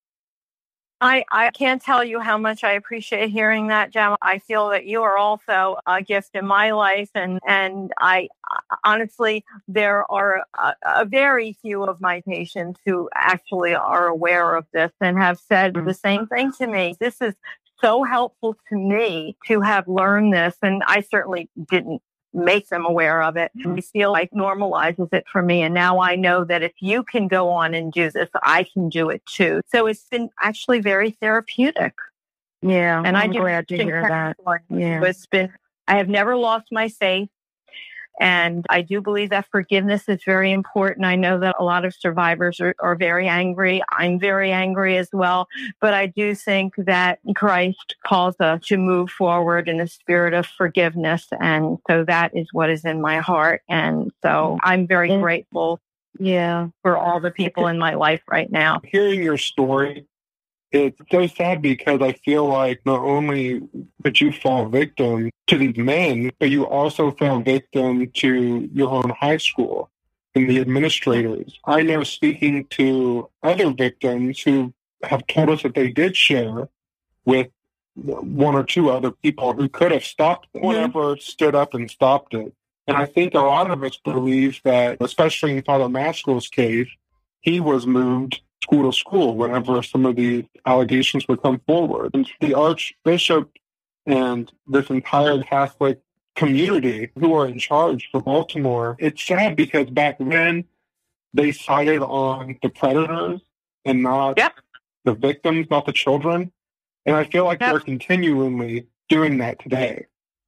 I, I can't tell you how much I appreciate hearing that, Gemma. I feel that you are also a gift in my life. And, and I honestly, there are a, a very few of my patients who actually are aware of this and have said mm-hmm. the same thing to me. This is so helpful to me to have learned this. And I certainly didn't make them aware of it. I feel like normalizes it for me. And now I know that if you can go on and do this, I can do it too. So it's been actually very therapeutic. Yeah. And I'm I glad to hear that. Yeah. It's been, I have never lost my faith. And I do believe that forgiveness is very important. I know that a lot of survivors are, are very angry. I'm very angry as well. But I do think that Christ calls us to move forward in a spirit of forgiveness. And so that is what is in my heart. And so I'm very and, grateful yeah, for all the people in my life right now. Hearing your story, it's so sad, because I feel like not only did you fall victim to these men, but you also fell victim to your own high school and the administrators. I know, speaking to other victims who have told us that they did share with one or two other people who could have stopped it, whoever stood up and stopped it. And I think a lot of us believe that, especially in Father Maskell's case, he was moved school to school whenever some of these allegations would come forward. And the Archbishop and this entire Catholic community who are in charge for Baltimore, it's sad because back then they sided on the predators and not Yep. the victims, not the children. And I feel like Yep. they're continually doing that today.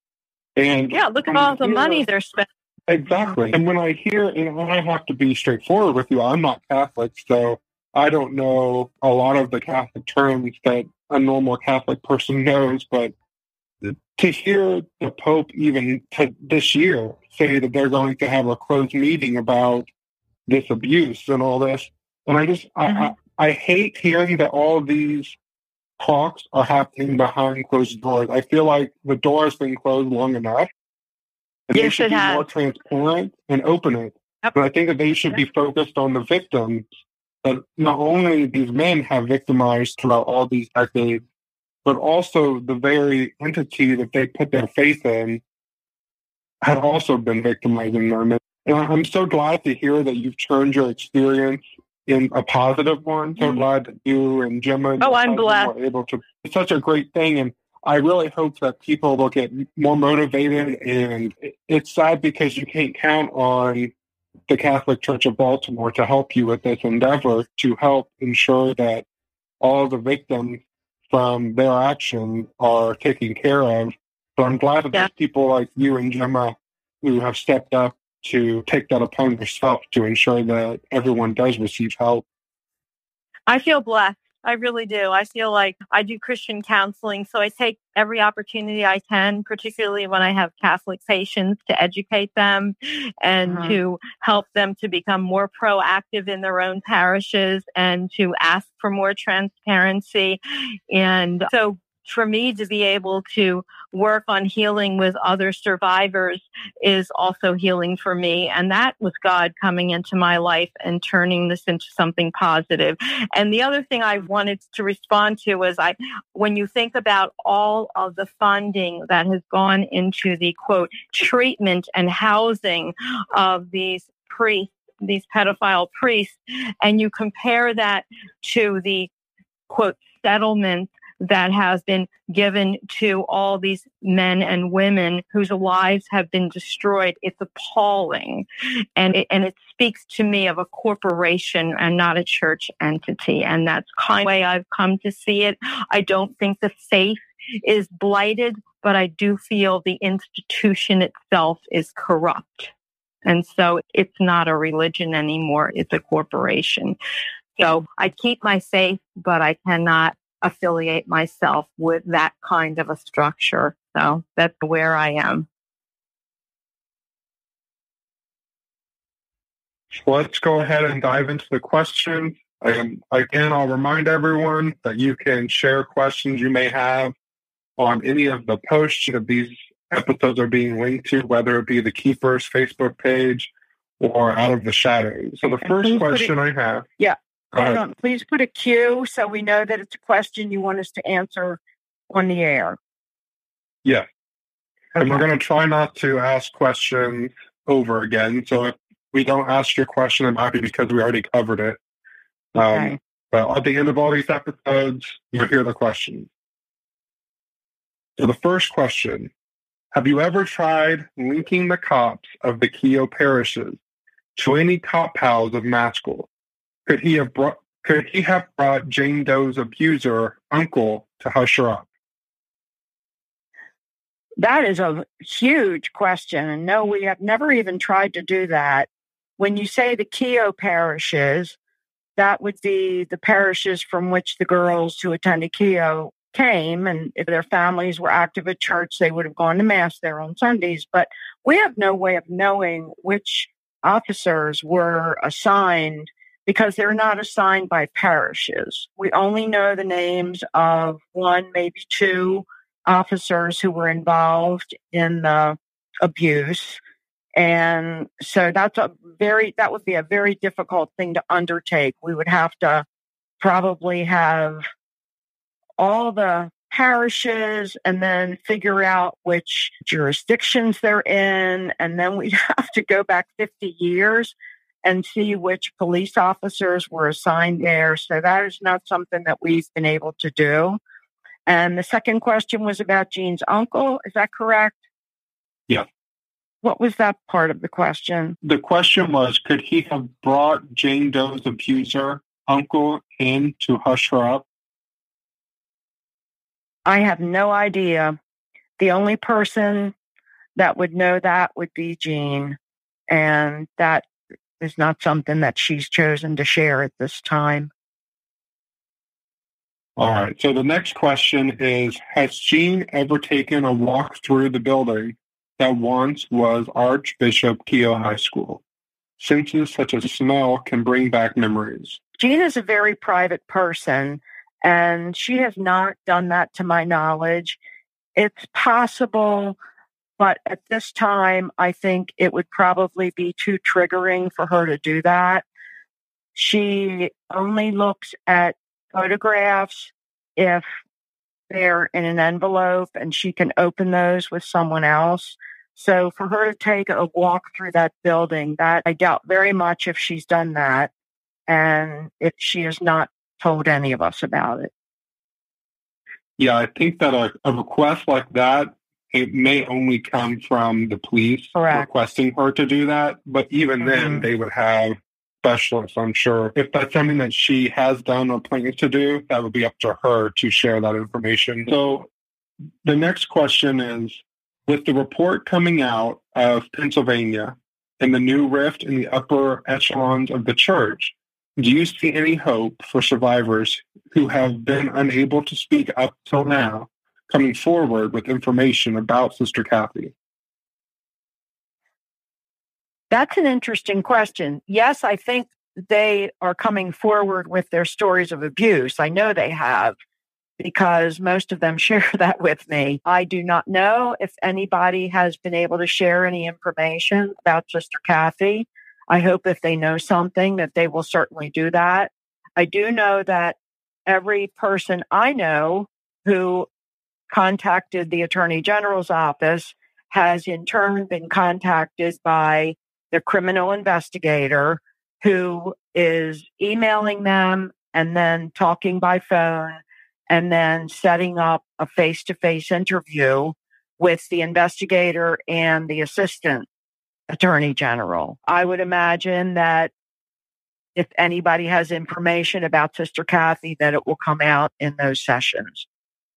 And Yeah, look at when I all the hear- money they're spending. Exactly. And when I hear, and I have to be straightforward with you, I'm not Catholic, so I don't know a lot of the Catholic terms that a normal Catholic person knows, but to hear the Pope even to this year say that they're going to have a closed meeting about this abuse and all this, and I just, Mm-hmm. I, I, I hate hearing that all of these talks are happening behind closed doors. I feel like the door has been closed long enough. And they Yes, should it be has. more transparent and open it. Yep. But I think that they should be focused on the victims. That not only these men have victimized throughout all these decades, but also the very entity that they put their faith in had also been victimizing them. And I'm so glad to hear that you've turned your experience in a positive one. So Mhm. glad that you and Gemma and Oh, your I'm husband blessed. were able to. It's such a great thing. And I really hope that people will get more motivated. And it's sad because you can't count on the Catholic Church of Baltimore to help you with this endeavor, to help ensure that all the victims from their action are taken care of. So I'm glad that Yeah. there's people like you and Gemma who have stepped up to take that upon yourself to ensure that everyone does receive help. I feel blessed. I really do. I feel like I do Christian counseling, so I take every opportunity I can, particularly when I have Catholic patients, to educate them and Mhm. to help them to become more proactive in their own parishes and to ask for more transparency. And so for me to be able to work on healing with other survivors is also healing for me. And that was God coming into my life and turning this into something positive. And the other thing I wanted to respond to was I, when you think about all of the funding that has gone into the quote treatment and housing of these priests, these pedophile priests, and you compare that to the quote settlements that has been given to all these men and women whose lives have been destroyed. It's appalling. And it, and it speaks to me of a corporation and not a church entity. And that's kind of the way I've come to see it. I don't think the faith is blighted, but I do feel the institution itself is corrupt. And so it's not a religion anymore. It's a corporation. So I keep my faith, but I cannot affiliate myself with that kind of a structure. So that's where I am. Let's go ahead and dive into the questions. And again, I'll remind everyone that you can share questions you may have on any of the posts that these episodes are being linked to, whether it be the Keepers Facebook page or Out of the Shadows. So the And first please put question it- I have. Yeah. Go ahead. Hold on. Please put a Q so we know that it's a question you want us to answer on the air. Yeah. And we're Okay. going to try not to ask questions over again. So if we don't ask your question, it might be because we already covered it. Um, Okay. But at the end of all these episodes, you'll hear the question. So the first question, have you ever tried linking the cops of the Keogh parishes to any cop pals of Maskell? Could he have brought could he have brought Jane Doe's abuser, uncle, to hush her up? That is a huge question. And no, we have never even tried to do that. When you say the Keogh parishes, that would be the parishes from which the girls who attended Keogh came. And if their families were active at church, they would have gone to Mass there on Sundays. But we have no way of knowing which officers were assigned because they're not assigned by parishes. We only know the names of one, maybe two officers who were involved in the abuse. And so that's a very, that would be a very difficult thing to undertake. We would have to probably have all the parishes and then figure out which jurisdictions they're in. And then we'd have to go back fifty years and see which police officers were assigned there. So that is not something that we've been able to do. And the second question was about Jean's uncle. Is that correct? Yeah. What was that part of the question? The question was, could he have brought Jane Doe's abuser, uncle, in to hush her up? I have no idea. The only person that would know that would be Jean. And that is not something that she's chosen to share at this time. All right. So the next question is, has Jean ever taken a walk through the building that once was Archbishop Keough High School? Senses such as smell can bring back memories. Jean is a very private person, and she has not done that to my knowledge. It's possible, but at this time, I think it would probably be too triggering for her to do that. She only looks at photographs if they're in an envelope and she can open those with someone else. So for her to take a walk through that building, that I doubt very much if she's done that, and if she has not told any of us about it. Yeah, I think that a, a request like that, it may only come from the police Correct. requesting her to do that. But even Mm-hmm. then, they would have specialists, I'm sure. If that's something that she has done or plans to do, that would be up to her to share that information. So the next question is, with the report coming out of Pennsylvania and the new rift in the upper echelons of the church, do you see any hope for survivors who have been unable to speak up till now coming forward with information about Sister Kathy? That's an interesting question. Yes, I think they are coming forward with their stories of abuse. I know they have, because most of them share that with me. I do not know if anybody has been able to share any information about Sister Kathy. I hope if they know something that they will certainly do that. I do know that every person I know who contacted the Attorney General's office has in turn been contacted by the criminal investigator, who is emailing them and then talking by phone and then setting up a face-to-face interview with the investigator and the assistant attorney general. I would imagine that if anybody has information about Sister Kathy, that it will come out in those sessions.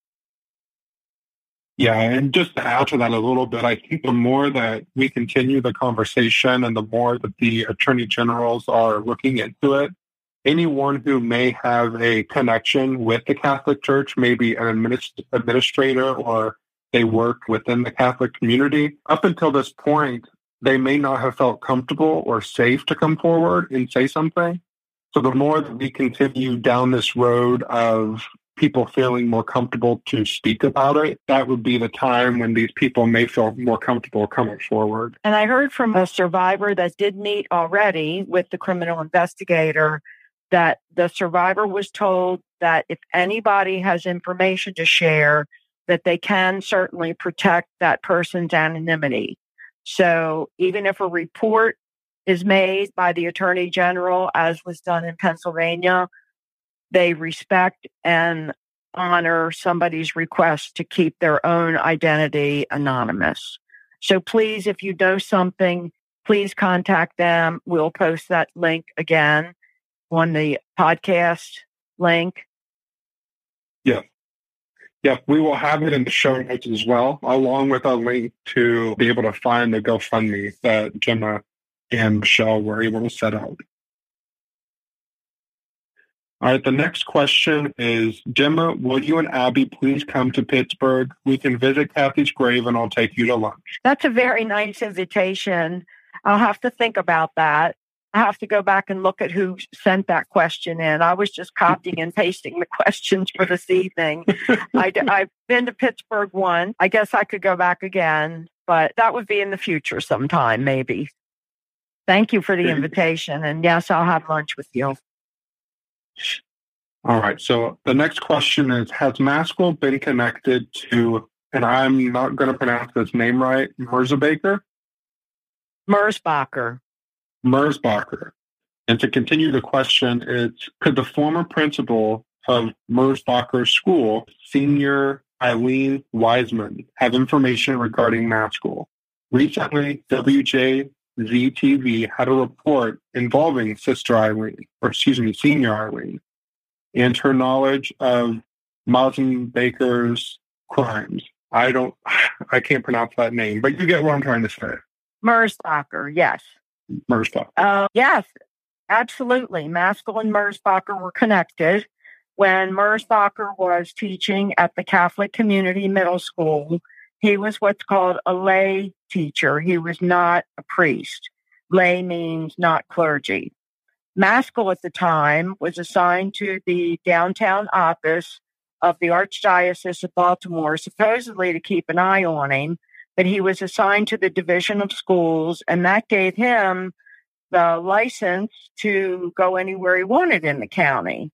Yeah, and just to add to that a little bit, I think the more that we continue the conversation and the more that the attorney generals are looking into it, anyone who may have a connection with the Catholic Church, maybe an administ- administrator or they work within the Catholic community, up until this point, they may not have felt comfortable or safe to come forward and say something. So the more that we continue down this road of people feeling more comfortable to speak about it, that would be the time when these people may feel more comfortable coming forward. And I heard from a survivor that did meet already with the criminal investigator that the survivor was told that if anybody has information to share, that they can certainly protect that person's anonymity. So even if a report is made by the Attorney General, as was done in Pennsylvania, they respect and honor somebody's request to keep their own identity anonymous. So please, if you know something, please contact them. We'll post that link again on the podcast link. Yeah. Yeah, we will have it in the show notes as well, along with a link to be able to find the GoFundMe that Gemma and Michelle were able to set up. All right, the next question is, Gemma, will you and Abby please come to Pittsburgh? We can visit Kathy's grave and I'll take you to lunch. That's a very nice invitation. I'll have to think about that. I have to go back and look at who sent that question in. I was just copying and pasting the questions for this evening. I, I've been to Pittsburgh once. I guess I could go back again, but that would be in the future sometime, maybe. Thank you for the invitation. And yes, I'll have lunch with you. All right. So the next question is, has Maswell been connected to, and I'm not going to pronounce this name right, Merzbacher? Merzbacher. Merzbacher. And to continue the question, it's could the former principal of Merzbacher School, Senior Eileen Wiseman, have information regarding Maskell? Recently, W J Z T V had a report involving Sister Eileen, or excuse me, Senior Eileen, and her knowledge of Mausenbaker's crimes. I don't, I can't pronounce that name, but you get what I'm trying to say. Merzbacher, yes. Merzbacher. Uh, yes, absolutely. Maskell and Merzbacher were connected. When Merzbacher was teaching at the Catholic Community Middle School, he was what's called a lay teacher. He was not a priest. Lay means not clergy. Maskell at the time was assigned to the downtown office of the Archdiocese of Baltimore, supposedly to keep an eye on him, but he was assigned to the Division of Schools, and that gave him the license to go anywhere he wanted in the county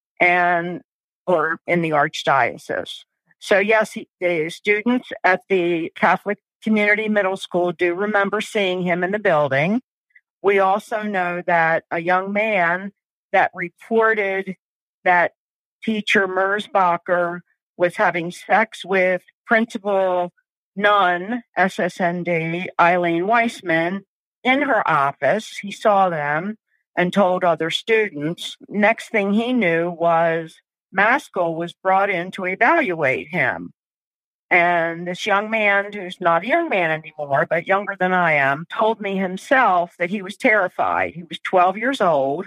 and or in the Archdiocese. So yes, he, the students at the Catholic Community Middle School do remember seeing him in the building. We also know that a young man that reported that teacher Merzbacher was having sex with Principal Nun, S S N D, Eileen Weissman, in her office. He saw them and told other students. Next thing he knew was Maskell was brought in to evaluate him. And this young man, who's not a young man anymore, but younger than I am, told me himself that he was terrified. He was twelve years old.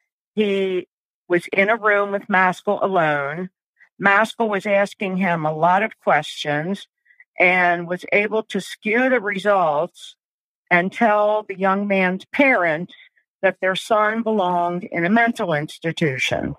He was in a room with Maskell alone. Maskell was asking him a lot of questions and was able to skew the results and tell the young man's parents that their son belonged in a mental institution.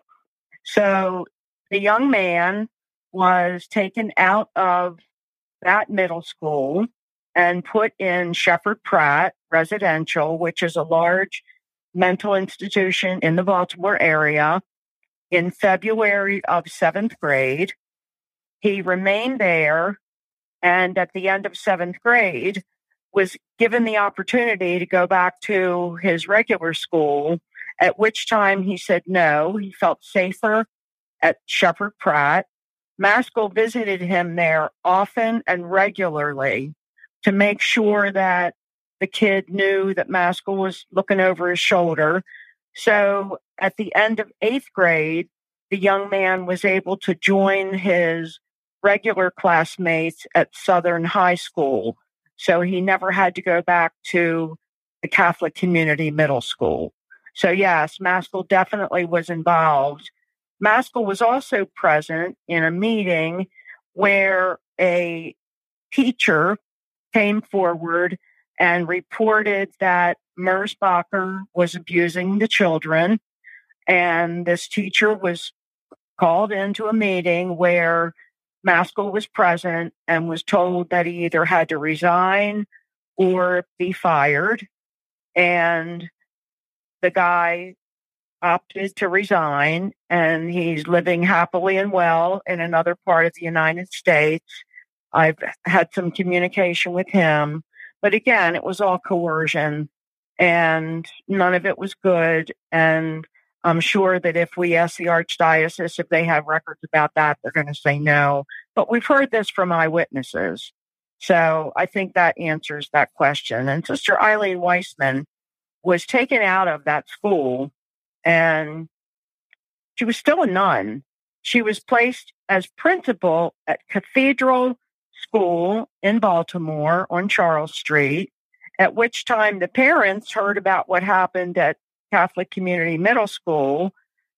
So the young man was taken out of that middle school and put in Shepherd Pratt Residential, which is a large mental institution in the Baltimore area, in February of seventh grade. He remained there, and at the end of seventh grade, was given the opportunity to go back to his regular school, at which time he said no. He felt safer at Shepherd Pratt. Maskell visited him there often and regularly to make sure that the kid knew that Maskell was looking over his shoulder. So at the end of eighth grade, the young man was able to join his regular classmates at Southern High School. So he never had to go back to the Catholic Community Middle School. So yes, Maskell definitely was involved. Maskell was also present in a meeting where a teacher came forward and reported that Merzbacher was abusing the children. And this teacher was called into a meeting where Maskell was present and was told that he either had to resign or be fired. And the guy opted to resign, and he's living happily and well in another part of the United States. I've had some communication with him, but again, it was all coercion, and none of it was good. And I'm sure that if we ask the Archdiocese if they have records about that, they're going to say no. But we've heard this from eyewitnesses. So I think that answers that question. And Sister Eileen Weissman was taken out of that school, and she was still a nun. She was placed as principal at Cathedral School in Baltimore on Charles Street, at which time the parents heard about what happened at Catholic Community Middle School,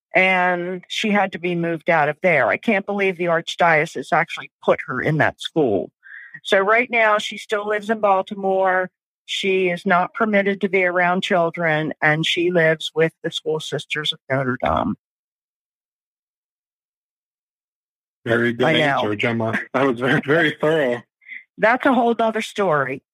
and she had to be moved out of there. I can't believe the Archdiocese actually put her in that school. So right now, she still lives in Baltimore. She is not permitted to be around children, and she lives with the School Sisters of Notre Dame. Very good answer, Gemma. That was very, very thorough. That's a whole other story.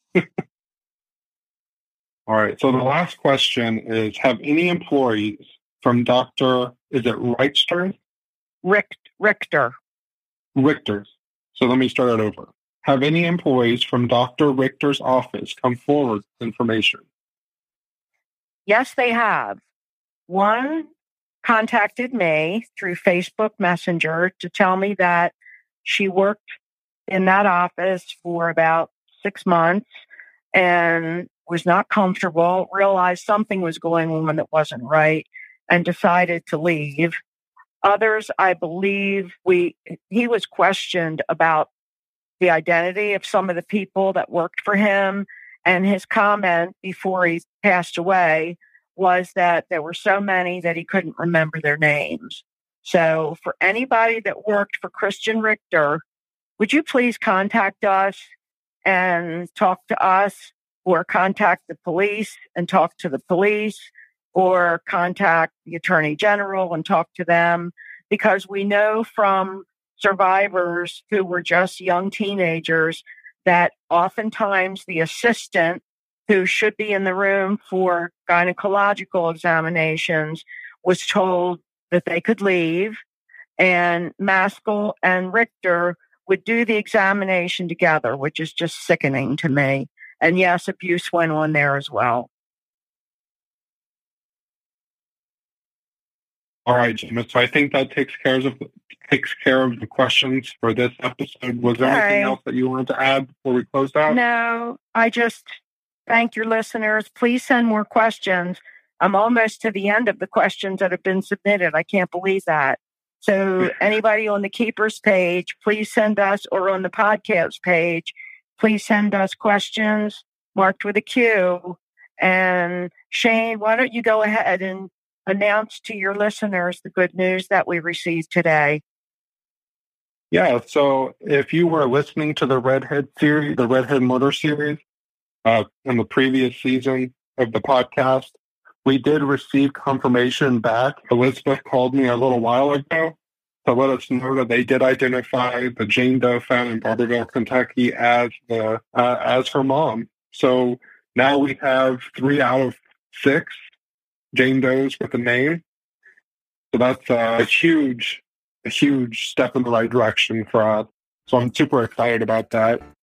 All right. So the last question is, have any employees from Doctor, is it Richter? Richt, Richter. Richter. So let me start it over. Have any employees from Doctor Richter's office come forward with information? Yes, they have. One contacted me through Facebook Messenger to tell me that she worked in that office for about six months and was not comfortable, realized something was going on that wasn't right, and decided to leave. Others, I believe, we he was questioned about the identity of some of the people that worked for him, and his comment before he passed away was that there were so many that he couldn't remember their names. So for anybody that worked for Christian Richter, would you please contact us and talk to us, or contact the police and talk to the police, or contact the Attorney General and talk to them? Because we know from survivors who were just young teenagers that oftentimes the assistant who should be in the room for gynecological examinations was told that they could leave, and Maskell and Richter would do the examination together, which is just sickening to me. And yes, abuse went on there as well. All right, Gemma. So I think that takes care of takes care of the questions for this episode. Was there All anything right. else that you wanted to add before we closed out? No, I just thank your listeners. Please send more questions. I'm almost to the end of the questions that have been submitted. I can't believe that. So anybody on the Keepers page, please send us, or on the podcast page, please send us questions marked with a Q. And Shane, why don't you go ahead and announce to your listeners the good news that we received today? Yeah, so if you were listening to the Redhead series, the Redhead Murder series, uh, in the previous season of the podcast, we did receive confirmation back. Elizabeth called me a little while ago to let us know that they did identify the Jane Doe found in Barberville, Kentucky, as the uh, as her mom. So now we have three out of six Jane Does with a name. So that's uh, a huge, a huge step in the right direction for us. So I'm super excited about that.